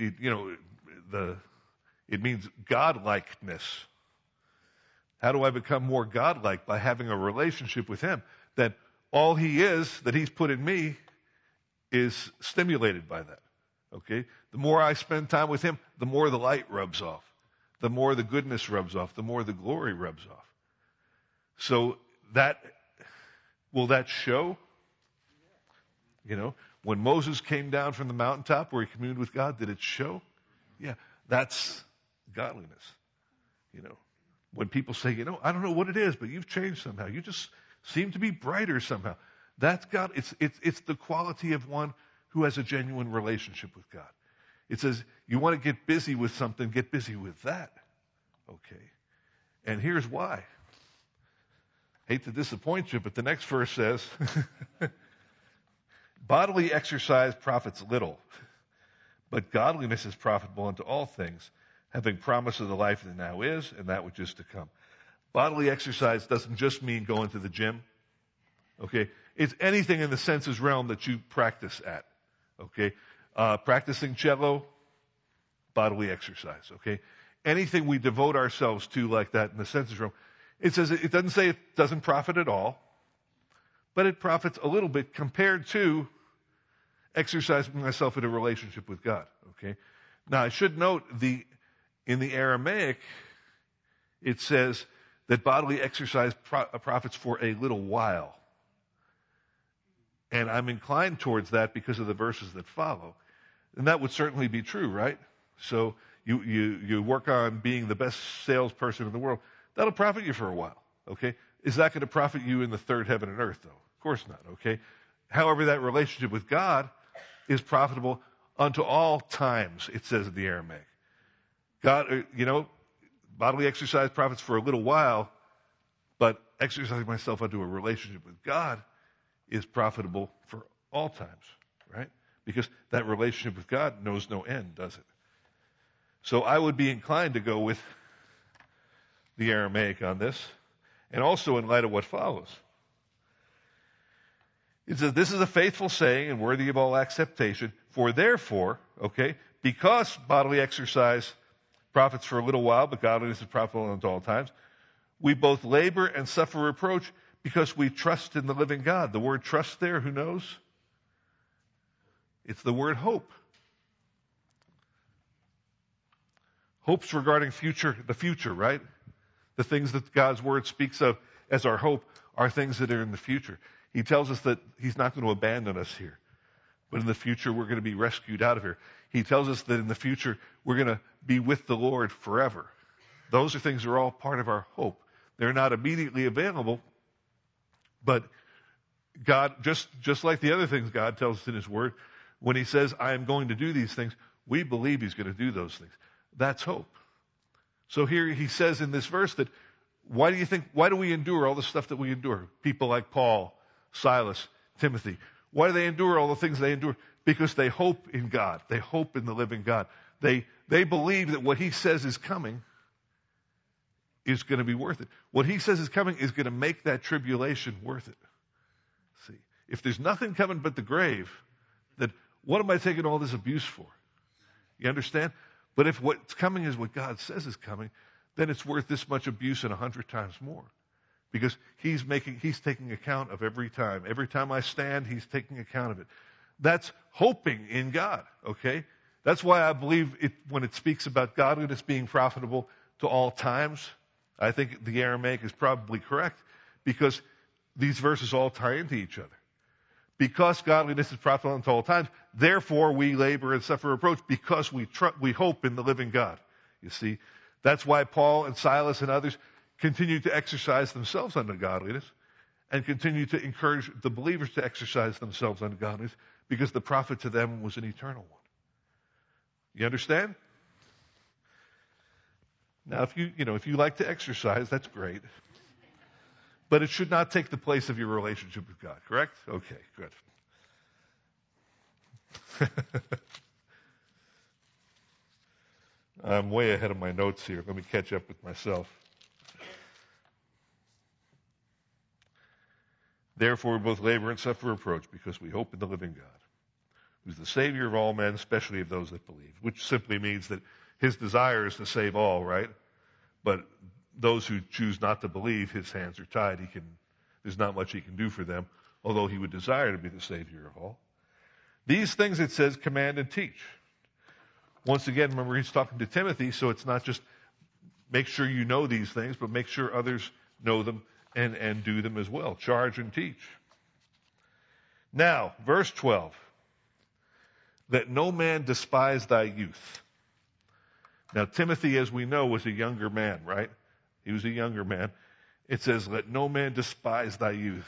means godlikeness. How do I become more godlike? By having a relationship with him. That all he is, that he's put in me, is stimulated by that. Okay? The more I spend time with him, the more the light rubs off. The more the goodness rubs off. The more the glory rubs off. So will that show? You know, when Moses came down from the mountaintop where he communed with God, did it show? Yeah, that's godliness. You know, when people say, you know, I don't know what it is, but you've changed somehow. You just seem to be brighter somehow. That's God. It's the quality of one who has a genuine relationship with God. It says, you want to get busy with something, get busy with that. Okay. And here's why. Hate to disappoint you, but the next verse says, bodily exercise profits little, but godliness is profitable unto all things, having promise of the life that now is and that which is to come. Bodily exercise doesn't just mean going to the gym. Okay. It's anything in the senses realm that you practice at. Okay. Practicing cello, bodily exercise. Okay. Anything we devote ourselves to like that in the senses realm. It says, it doesn't say it doesn't profit at all, but it profits a little bit compared to exercising myself in a relationship with God. Okay. Now I should note in the Aramaic, it says that bodily exercise profits for a little while. And I'm inclined towards that because of the verses that follow. And that would certainly be true, right? So you work on being the best salesperson in the world. That'll profit you for a while, okay? Is that going to profit you in the third heaven and earth, though? Of course not, okay? However, that relationship with God is profitable unto all times, it says in the Aramaic. God, bodily exercise profits for a little while, but exercising myself unto a relationship with God is profitable for all times, right? Because that relationship with God knows no end, does it? So I would be inclined to go with the Aramaic on this, and also in light of what follows. It says, this is a faithful saying and worthy of all acceptation, for therefore, okay, because bodily exercise profits for a little while, but godliness is profitable unto all times, we both labor and suffer reproach, Because we trust in the living God. The word trust there, who knows? It's the word hope. Hope's regarding the future, right? The things that God's word speaks of as our hope are things that are in the future. He tells us that he's not going to abandon us here. But in the future, we're going to be rescued out of here. He tells us that in the future, we're going to be with the Lord forever. Those are things that are all part of our hope. They're not immediately available, but God, just like the other things God tells us in his word, when he says, I am going to do these things, we believe he's going to do those things. That's hope. So here he says in this verse that why do we endure all the stuff that we endure? People like Paul, Silas, Timothy. Why do they endure all the things they endure? Because they hope in God. They hope in the living God. They believe that what he says is coming is going to be worth it. What he says is coming is going to make that tribulation worth it. See, if there's nothing coming but the grave, then what am I taking all this abuse for? You understand? But if what's coming is what God says is coming, then it's worth this much abuse and 100 times more. Because he's taking account of every time. Every time I stand, he's taking account of it. That's hoping in God, okay? That's why I believe when it speaks about godliness being profitable to all times, I think the Aramaic is probably correct because these verses all tie into each other. Because godliness is profitable unto all times, therefore we labor and suffer reproach because we hope in the living God. You see, that's why Paul and Silas and others continue to exercise themselves unto godliness and continue to encourage the believers to exercise themselves unto godliness because the profit to them was an eternal one. You understand? Now, if you like to exercise, that's great. But it should not take the place of your relationship with God, correct? Okay, good. I'm way ahead of my notes here. Let me catch up with myself. Therefore, we both labor and suffer reproach because we hope in the living God, who's the Savior of all men, especially of those that believe, which simply means that his desire is to save all, right? But those who choose not to believe, his hands are tied. There's not much he can do for them, although he would desire to be the Savior of all. These things, it says, command and teach. Once again, remember, he's talking to Timothy, so it's not just make sure you know these things, but make sure others know them and do them as well. Charge and teach. Now, verse 12. That no man despise thy youth. Now, Timothy, as we know, was a younger man, right? He was a younger man. It says, let no man despise thy youth.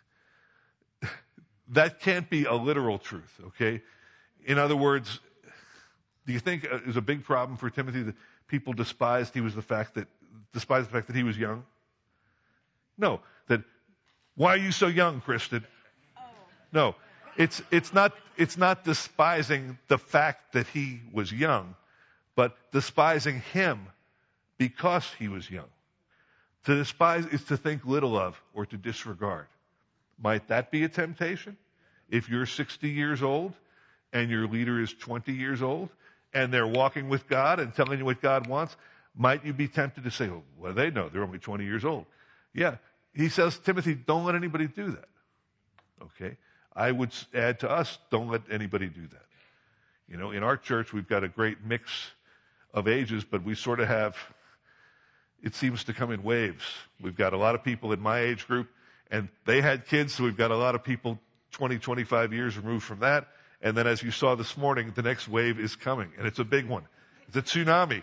That can't be a literal truth, okay? In other words, do you think it was a big problem for Timothy that people despised the fact that he was young? No. That, why are you so young, Kristen? No. It's not despising the fact that he was young, but despising him because he was young. To despise is to think little of or to disregard. Might that be a temptation? If you're 60 years old and your leader is 20 years old and they're walking with God and telling you what God wants, might you be tempted to say, well, what do they know? They're only 20 years old. Yeah. He says, Timothy, don't let anybody do that. Okay? I would add to us, don't let anybody do that. You know, in our church, we've got a great mix of ages, but we sort of have, it seems to come in waves. We've got a lot of people in my age group, and they had kids, so we've got a lot of people 20, 25 years removed from that. And then as you saw this morning, the next wave is coming, and it's a big one. It's a tsunami.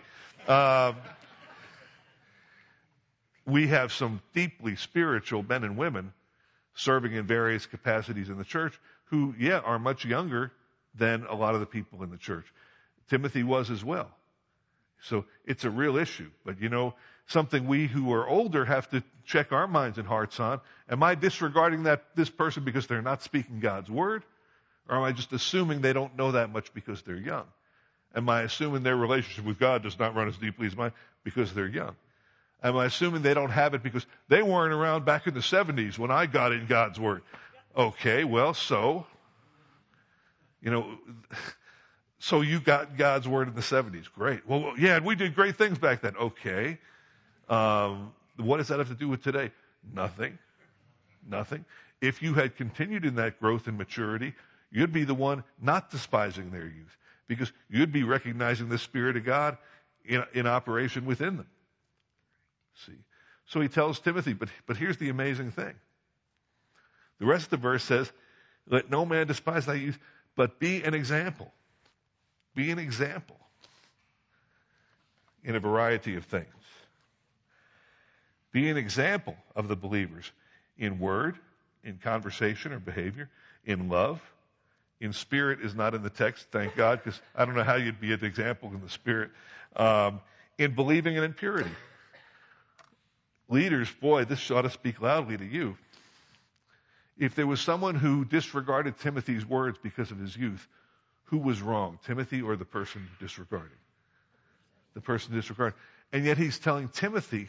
We have some deeply spiritual men and women serving in various capacities in the church who, are much younger than a lot of the people in the church. Timothy was as well. So it's a real issue. But something we who are older have to check our minds and hearts on. Am I disregarding this person because they're not speaking God's word? Or am I just assuming they don't know that much because they're young? Am I assuming their relationship with God does not run as deeply as mine because they're young? Am I assuming they don't have it because they weren't around back in the 70s when I got in God's word? Okay, well, so you got God's word in the 70s. Great. Well, yeah, and we did great things back then. Okay. What does that have to do with today? Nothing. Nothing. If you had continued in that growth and maturity, you'd be the one not despising their youth, because you'd be recognizing the Spirit of God in operation within them. See? So he tells Timothy, but here's the amazing thing. The rest of the verse says, let no man despise thy youth, but be an example. Be an example in a variety of things. Be an example of the believers in word, in conversation or behavior, in love. In spirit is not in the text, thank God, because I don't know how you'd be an example in the spirit. In believing and in purity. Leaders, boy, this ought to speak loudly to you. If there was someone who disregarded Timothy's words because of his youth, who was wrong, Timothy or the person disregarding? The person disregarding. And yet he's telling Timothy,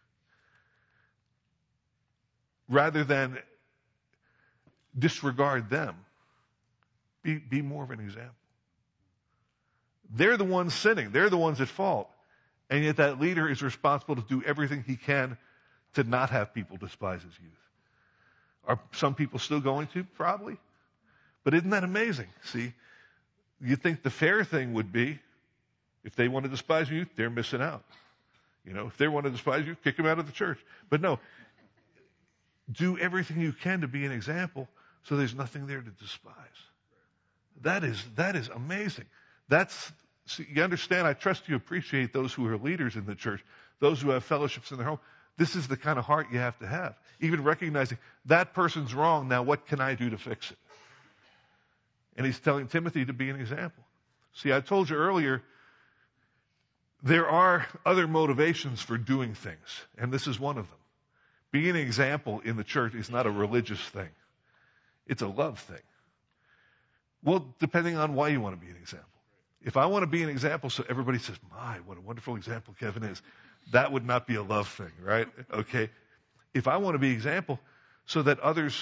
rather than disregard them, be more of an example. They're the ones sinning. They're the ones at fault. And yet that leader is responsible to do everything he can to not have people despise his youth. Are some people still going to? Probably. But isn't that amazing? See, you'd think the fair thing would be, if they want to despise youth, they're missing out. If they want to despise you, kick them out of the church. But no, do everything you can to be an example so there's nothing there to despise. That is amazing. See, you understand, I trust you appreciate those who are leaders in the church, those who have fellowships in their home. This is the kind of heart you have to have. Even recognizing that person's wrong, now what can I do to fix it? And he's telling Timothy to be an example. See, I told you earlier, there are other motivations for doing things, and this is one of them. Being an example in the church is not a religious thing. It's a love thing. Well, depending on why you want to be an example. If I want to be an example so everybody says, my, what a wonderful example Kevin is, that would not be a love thing, right? Okay. If I want to be an example so that others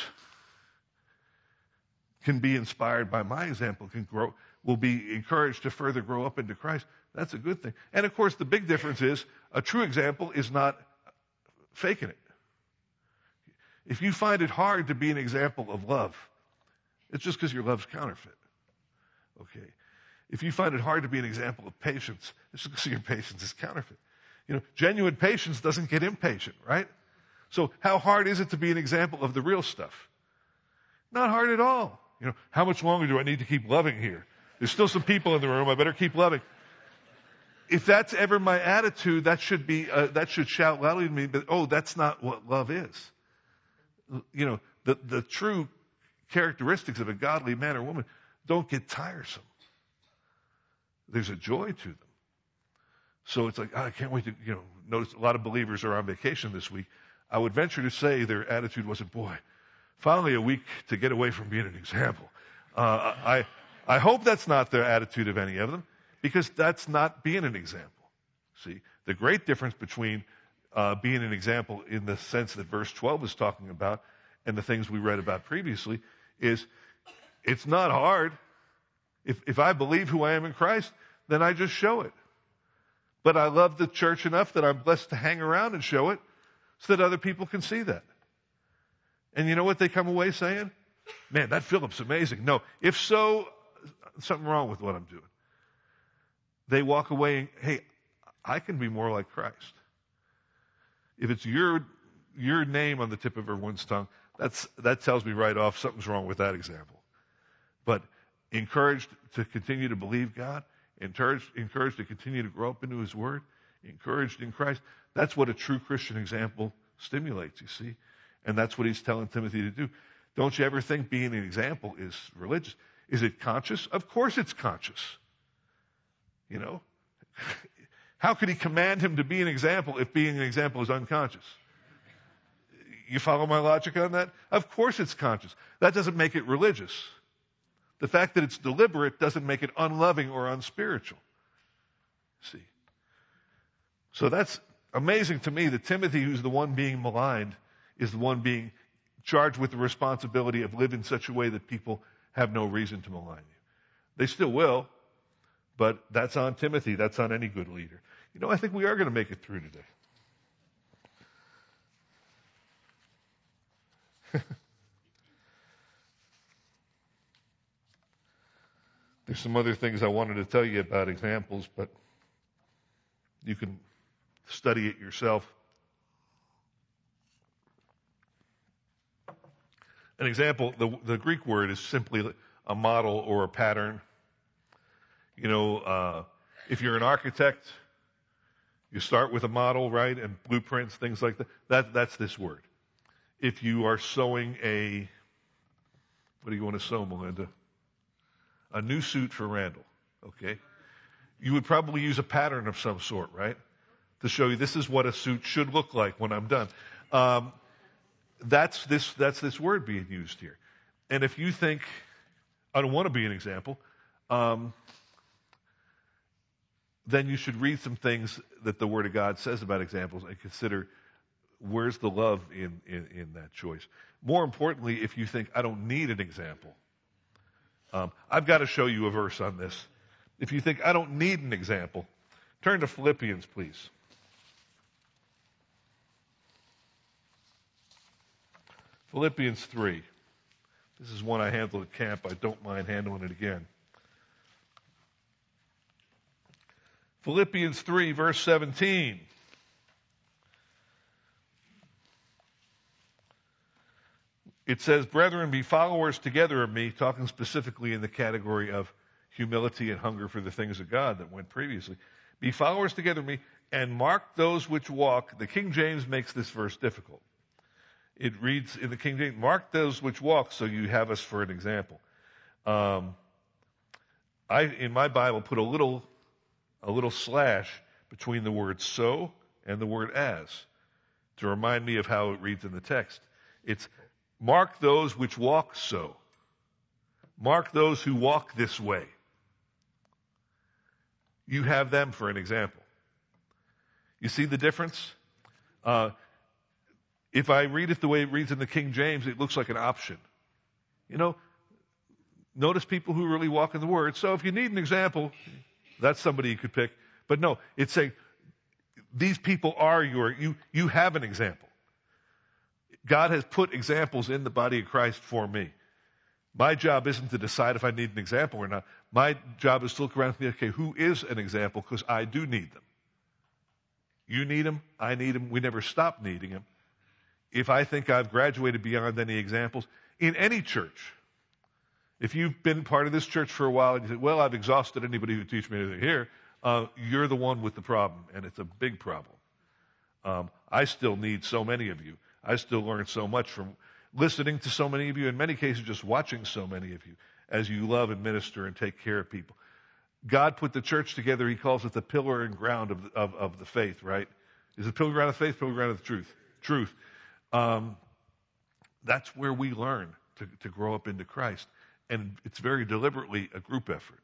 can be inspired by my example, can grow, will be encouraged to further grow up into Christ, that's a good thing. And of course, the big difference is a true example is not faking it. If you find it hard to be an example of love, it's just because your love's counterfeit. Okay. If you find it hard to be an example of patience, it's just because your patience is counterfeit. Genuine patience doesn't get impatient, right? So how hard is it to be an example of the real stuff? Not hard at all. How much longer do I need to keep loving here? There's still some people in the room. I better keep loving. If that's ever my attitude, that should shout loudly to me, but that's not what love is. The true characteristics of a godly man or woman don't get tiresome. There's a joy to them. So it's like, I can't wait to, notice a lot of believers are on vacation this week. I would venture to say their attitude wasn't, boy, finally a week to get away from being an example. I hope that's not the attitude of any of them, because that's not being an example. See, the great difference between being an example in the sense that verse 12 is talking about and the things we read about previously is it's not hard. If I believe who I am in Christ, then I just show it. But I love the church enough that I'm blessed to hang around and show it so that other people can see that. And you know what they come away saying? Man, that Philip's amazing. No, if so, something wrong with what I'm doing. They walk away, hey, I can be more like Christ. If it's your name on the tip of everyone's tongue, that tells me right off something's wrong with that example. But encouraged to continue to believe God, encouraged to continue to grow up into His Word, encouraged in Christ. That's what a true Christian example stimulates, you see. And that's what he's telling Timothy to do. Don't you ever think being an example is religious? Is it conscious? Of course it's conscious. How could he command him to be an example if being an example is unconscious? You follow my logic on that? Of course it's conscious. That doesn't make it religious. The fact that it's deliberate doesn't make it unloving or unspiritual. See? So that's amazing to me that Timothy, who's the one being maligned, is the one being charged with the responsibility of living in such a way that people have no reason to malign you. They still will, but that's on Timothy. That's on any good leader. I think we are going to make it through today. There's some other things I wanted to tell you about examples, but you can study it yourself. An example, the Greek word is simply a model or a pattern. If you're an architect, you start with a model, right, and blueprints, things like that. That's this word. If you are sewing what do you want to sew, Melinda? A new suit for Randall, okay? You would probably use a pattern of some sort, right? To show you this is what a suit should look like when I'm done. That's this word being used here. And if you think, I don't want to be an example, then you should read some things that the Word of God says about examples and consider where's the love in that choice. More importantly, if you think, I don't need an example, I've got to show you a verse on this. If you think, I don't need an example, turn to Philippians, please. Philippians 3. This is one I handled at camp. I don't mind handling it again. Philippians 3, verse 17. It says, brethren, be followers together of me, talking specifically in the category of humility and hunger for the things of God that went previously. Be followers together of me, and mark those which walk. The King James makes this verse difficult. It reads in the King James, mark those which walk, so you have us for an example. I, in my Bible, put a little slash between the word so and the word as to remind me of how it reads in the text. It's mark those which walk so. Mark those who walk this way. You have them for an example. You see the difference? If I read it the way it reads in the King James, it looks like an option. Notice people who really walk in the Word. So if you need an example, that's somebody you could pick. But no, it's saying these people are you have an example. God has put examples in the body of Christ for me. My job isn't to decide if I need an example or not. My job is to look around and think, okay, who is an example? Because I do need them. You need them. I need them. We never stop needing them. If I think I've graduated beyond any examples, in any church, if you've been part of this church for a while and you say, well, I've exhausted anybody who teach me anything here, you're the one with the problem, and it's a big problem. I still need so many of you. I still learn so much from listening to so many of you, in many cases just watching so many of you as you love and minister and take care of people. God put the church together. He calls it the pillar and ground of the faith, right? Is it pillar and ground of faith, pillar and ground of the truth? Truth. That's where we learn to grow up into Christ. And it's very deliberately a group effort.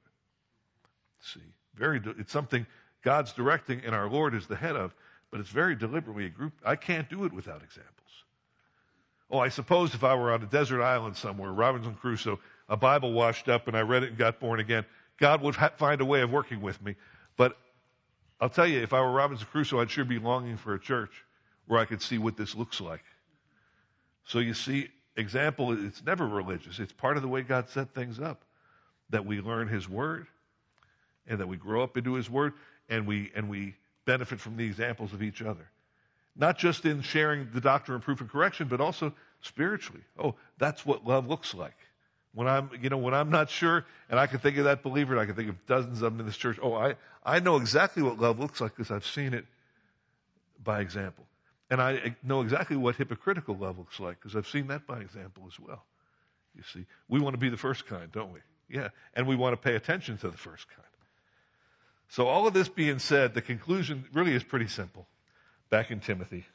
See, it's something God's directing and our Lord is the head of, but it's very deliberately a group. I can't do it without examples. Oh, I suppose if I were on a desert island somewhere, Robinson Crusoe, a Bible washed up and I read it and got born again, God would find a way of working with me. But I'll tell you, if I were Robinson Crusoe, I'd sure be longing for a church where I could see what this looks like. So you see, example, it's never religious. It's part of the way God set things up, that we learn His Word and that we grow up into His Word and we benefit from the examples of each other. Not just in sharing the doctrine of proof and correction, but also spiritually. Oh, that's what love looks like. When I'm not sure, and I can think of that believer, and I can think of dozens of them in this church. Oh, I know exactly what love looks like because I've seen it by example. And I know exactly what hypocritical love looks like because I've seen that by example as well. You see, we want to be the first kind, don't we? Yeah, and we want to pay attention to the first kind. So all of this being said, the conclusion really is pretty simple. Back in Timothy.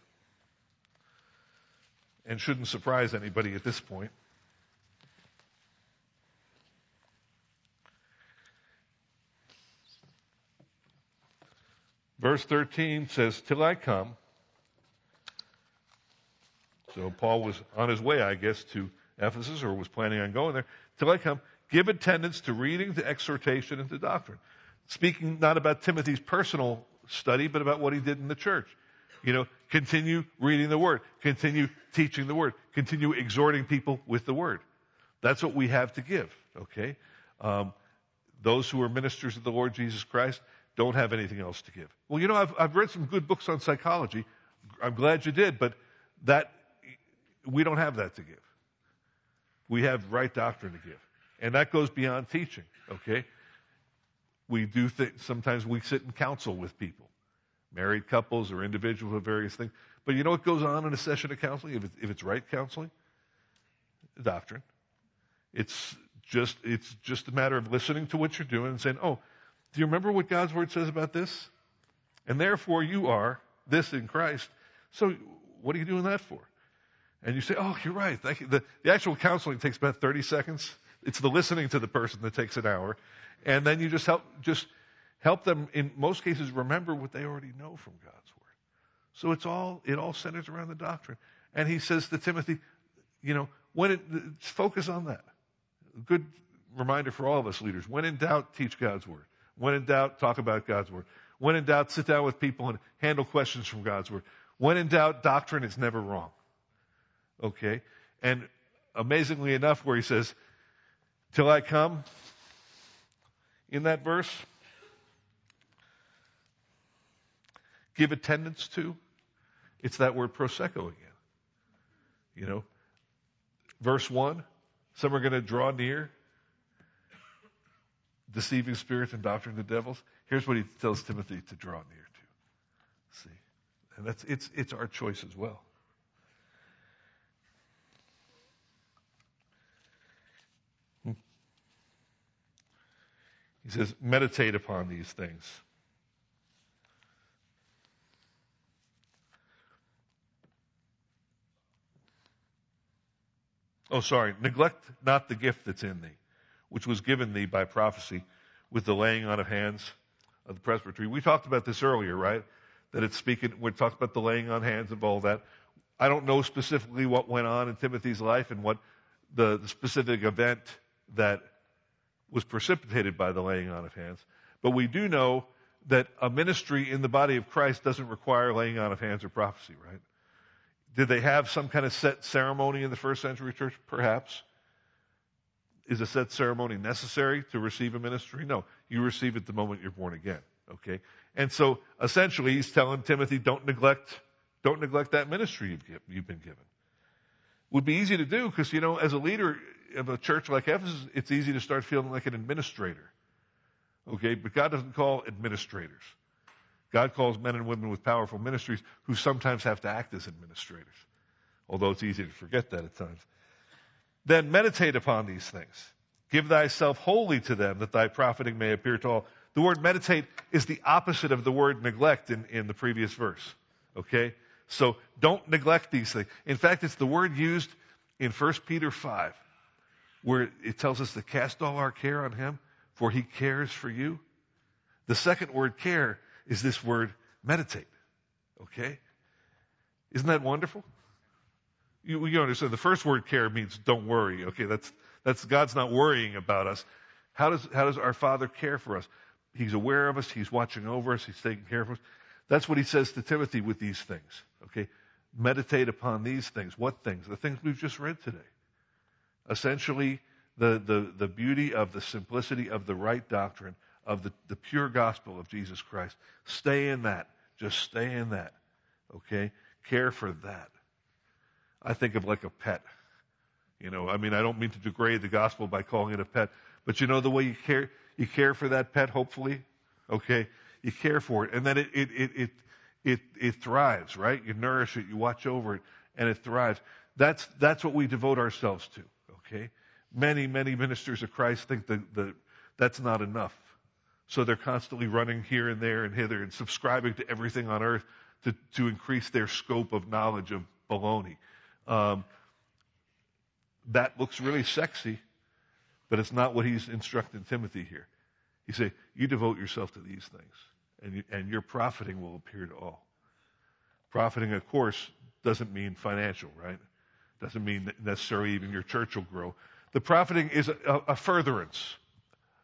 And shouldn't surprise anybody at this point. Verse 13 says, till I come. So Paul was on his way, I guess, to Ephesus, or was planning on going there. Till I come, give attendance to reading, to exhortation, and to doctrine. Speaking not about Timothy's personal study, but about what he did in the church. Continue reading the Word. Continue teaching the Word. Continue exhorting people with the Word. That's what we have to give, okay? Those who are ministers of the Lord Jesus Christ don't have anything else to give. Well, I've read some good books on psychology. I'm glad you did, but we don't have that to give. We have right doctrine to give. And that goes beyond teaching, okay? We do sometimes we sit and counsel with people, married couples or individuals with various things. But you know what goes on in a session of counseling, if it's right counseling? Doctrine. It's just a matter of listening to what you're doing and saying, oh, do you remember what God's Word says about this? And therefore you are this in Christ. So what are you doing that for? And you say, oh, you're right. The actual counseling takes about 30 seconds. It's the listening to the person that takes an hour. And then you just help them, in most cases, remember what they already know from God's Word. So it all centers around the doctrine. And he says to Timothy, focus on that. A good reminder for all of us leaders. When in doubt, teach God's Word. When in doubt, talk about God's Word. When in doubt, sit down with people and handle questions from God's Word. When in doubt, doctrine is never wrong. Okay? And amazingly enough, where he says, till I come, in that verse, give attendance to, it's that word proseko again. Verse 1, some are going to draw near, deceiving spirits and doctrine of the devils. Here's what he tells Timothy to draw near to. See? And it's our choice as well. He says, meditate upon these things. Neglect not the gift that's in thee, which was given thee by prophecy with the laying on of hands of the presbytery. We talked about this earlier, right? That we talked about the laying on hands of all that. I don't know specifically what went on in Timothy's life and what the specific event that was precipitated by the laying on of hands. But we do know that a ministry in the body of Christ doesn't require laying on of hands or prophecy, right? Did they have some kind of set ceremony in the first century church? Perhaps. Is a set ceremony necessary to receive a ministry? No. You receive it the moment you're born again. Okay? And so, essentially, he's telling Timothy, don't neglect that ministry you've been given. Would be easy to do because, as a leader of a church like Ephesus, it's easy to start feeling like an administrator. Okay? But God doesn't call administrators. God calls men and women with powerful ministries who sometimes have to act as administrators. Although it's easy to forget that at times. Then meditate upon these things. Give thyself wholly to them, that thy profiting may appear to all. The word meditate is the opposite of the word neglect in the previous verse. Okay? So don't neglect these things. In fact, it's the word used in 1 Peter 5, where it tells us to cast all our care on him, for he cares for you. The second word, care, is this word meditate. Okay? Isn't that wonderful? You understand the first word care means don't worry. Okay, that's God's not worrying about us. How does our Father care for us? He's aware of us, he's watching over us, he's taking care of us. That's what he says to Timothy with these things. Okay? Meditate upon these things. What things? The things we've just read today. Essentially, the beauty of the simplicity of the right doctrine of the pure gospel of Jesus Christ. Stay in that. Just stay in that. Okay? Care for that. I think of like a pet. I don't mean to degrade the gospel by calling it a pet, but the way you care for that pet, hopefully. Okay? You care for it. And then it thrives, right? You nourish it, you watch over it, and it thrives. That's what we devote ourselves to. Okay? Many, many ministers of Christ think that that's not enough. So they're constantly running here and there and hither and subscribing to everything on earth to increase their scope of knowledge of baloney. That looks really sexy, but it's not what he's instructing Timothy here. He said, you devote yourself to these things, and your profiting will appear to all. Profiting, of course, doesn't mean financial, right? Doesn't mean necessarily even your church will grow. The profiting is a furtherance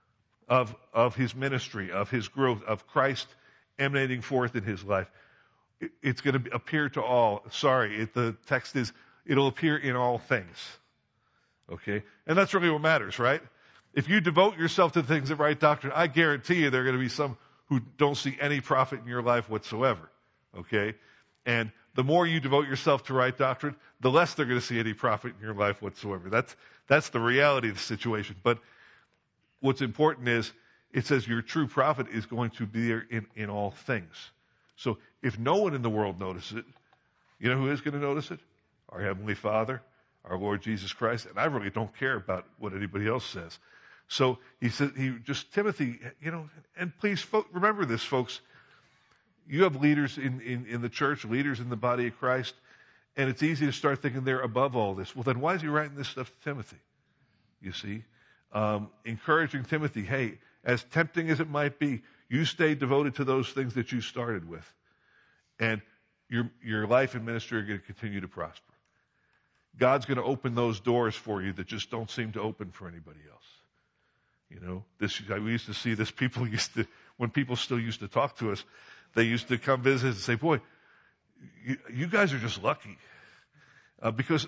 of his ministry, of his growth, of Christ emanating forth in his life. It's going to appear to all. Sorry, the text is, it'll appear in all things. Okay? And that's really what matters, right? If you devote yourself to things of right doctrine, I guarantee you there are going to be some who don't see any profit in your life whatsoever. Okay? And the more you devote yourself to right doctrine, the less they're going to see any profit in your life whatsoever. That's the reality of the situation. But what's important is, it says your true profit is going to be there in all things. So if no one in the world notices it, you know who is going to notice it? Our Heavenly Father, our Lord Jesus Christ. And I really don't care about what anybody else says. So he said, Timothy, and please remember this, folks. You have leaders in the church, leaders in the body of Christ, and it's easy to start thinking they're above all this. Well, then why is he writing this stuff to Timothy? You see? Encouraging Timothy, hey, as tempting as it might be, you stay devoted to those things that you started with. And your life and ministry are going to continue to prosper. God's going to open those doors for you that just don't seem to open for anybody else. We used to see this. When people still used to talk to us, they used to come visit and say, boy, you guys are just lucky. Because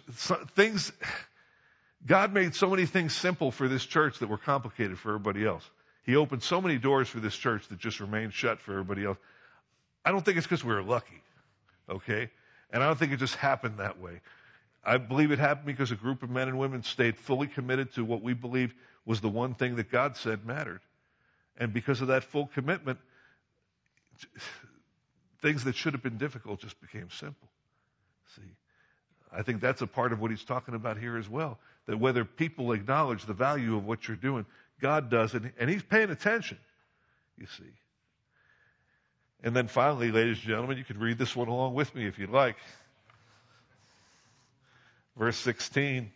God made so many things simple for this church that were complicated for everybody else. He opened so many doors for this church that just remained shut for everybody else. I don't think it's because we were lucky, okay? And I don't think it just happened that way. I believe it happened because a group of men and women stayed fully committed to what we believed was the one thing that God said mattered. And because of that full commitment, things that should have been difficult just became simple. See, I think that's a part of what he's talking about here as well. That whether people acknowledge the value of what you're doing, God does it, and he's paying attention, you see. And then finally, ladies and gentlemen, you can read this one along with me if you'd like. Verse 16.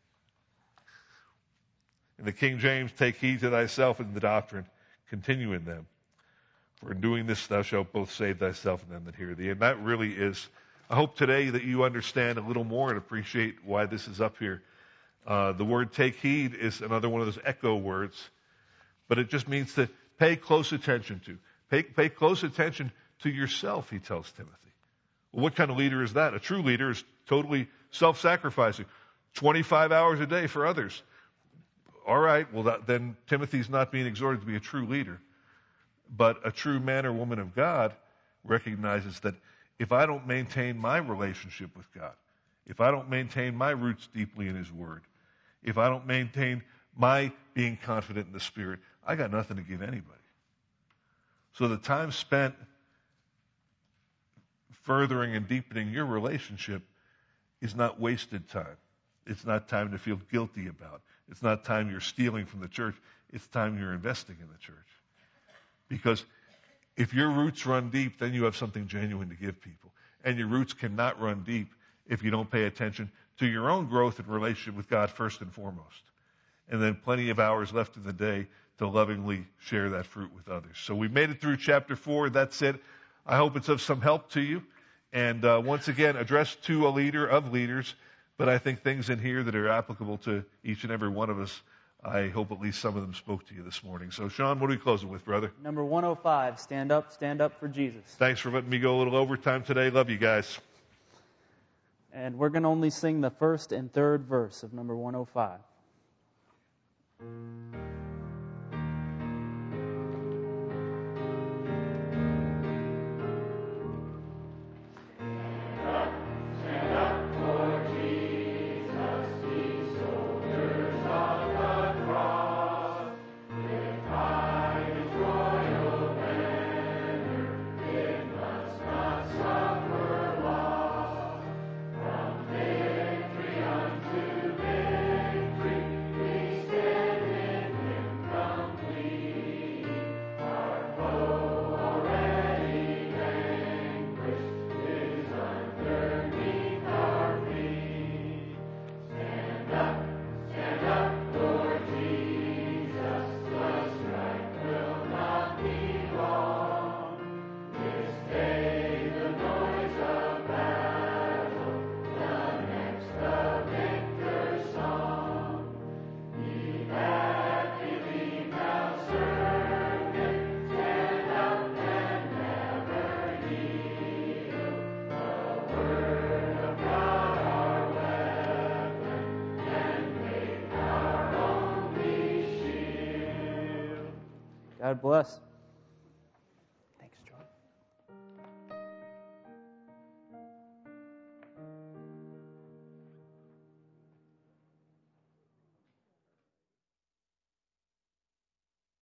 In the King James, take heed to thyself and the doctrine, continue in them. For in doing this thou shalt both save thyself and them that hear thee. And that really is, I hope today that you understand a little more and appreciate why this is up here. The word take heed is another one of those echo words, but it just means to pay close attention to. Pay close attention to yourself, he tells Timothy. Well, what kind of leader is that? A true leader is totally self-sacrificing. 25 hours a day for others. All right, well, then Timothy's not being exhorted to be a true leader. But a true man or woman of God recognizes that if I don't maintain my relationship with God, if I don't maintain my roots deeply in his word, if I don't maintain my being confident in the Spirit, I got nothing to give anybody. So the time spent furthering and deepening your relationship is not wasted time. It's not time to feel guilty about. It's not time you're stealing from the church. It's time you're investing in the church. Because if your roots run deep, then you have something genuine to give people. And your roots cannot run deep if you don't pay attention to your own growth and relationship with God first and foremost. And then plenty of hours left in the day to lovingly share that fruit with others. So we made it through chapter 4. That's it. I hope it's of some help to you. And once again, addressed to a leader of leaders, but I think things in here that are applicable to each and every one of us, I hope at least some of them spoke to you this morning. So, Sean, what are we closing with, brother? Number 105, stand up for Jesus. Thanks for letting me go a little overtime today. Love you guys. And we're going to only sing the first and third verse of number 105. God bless.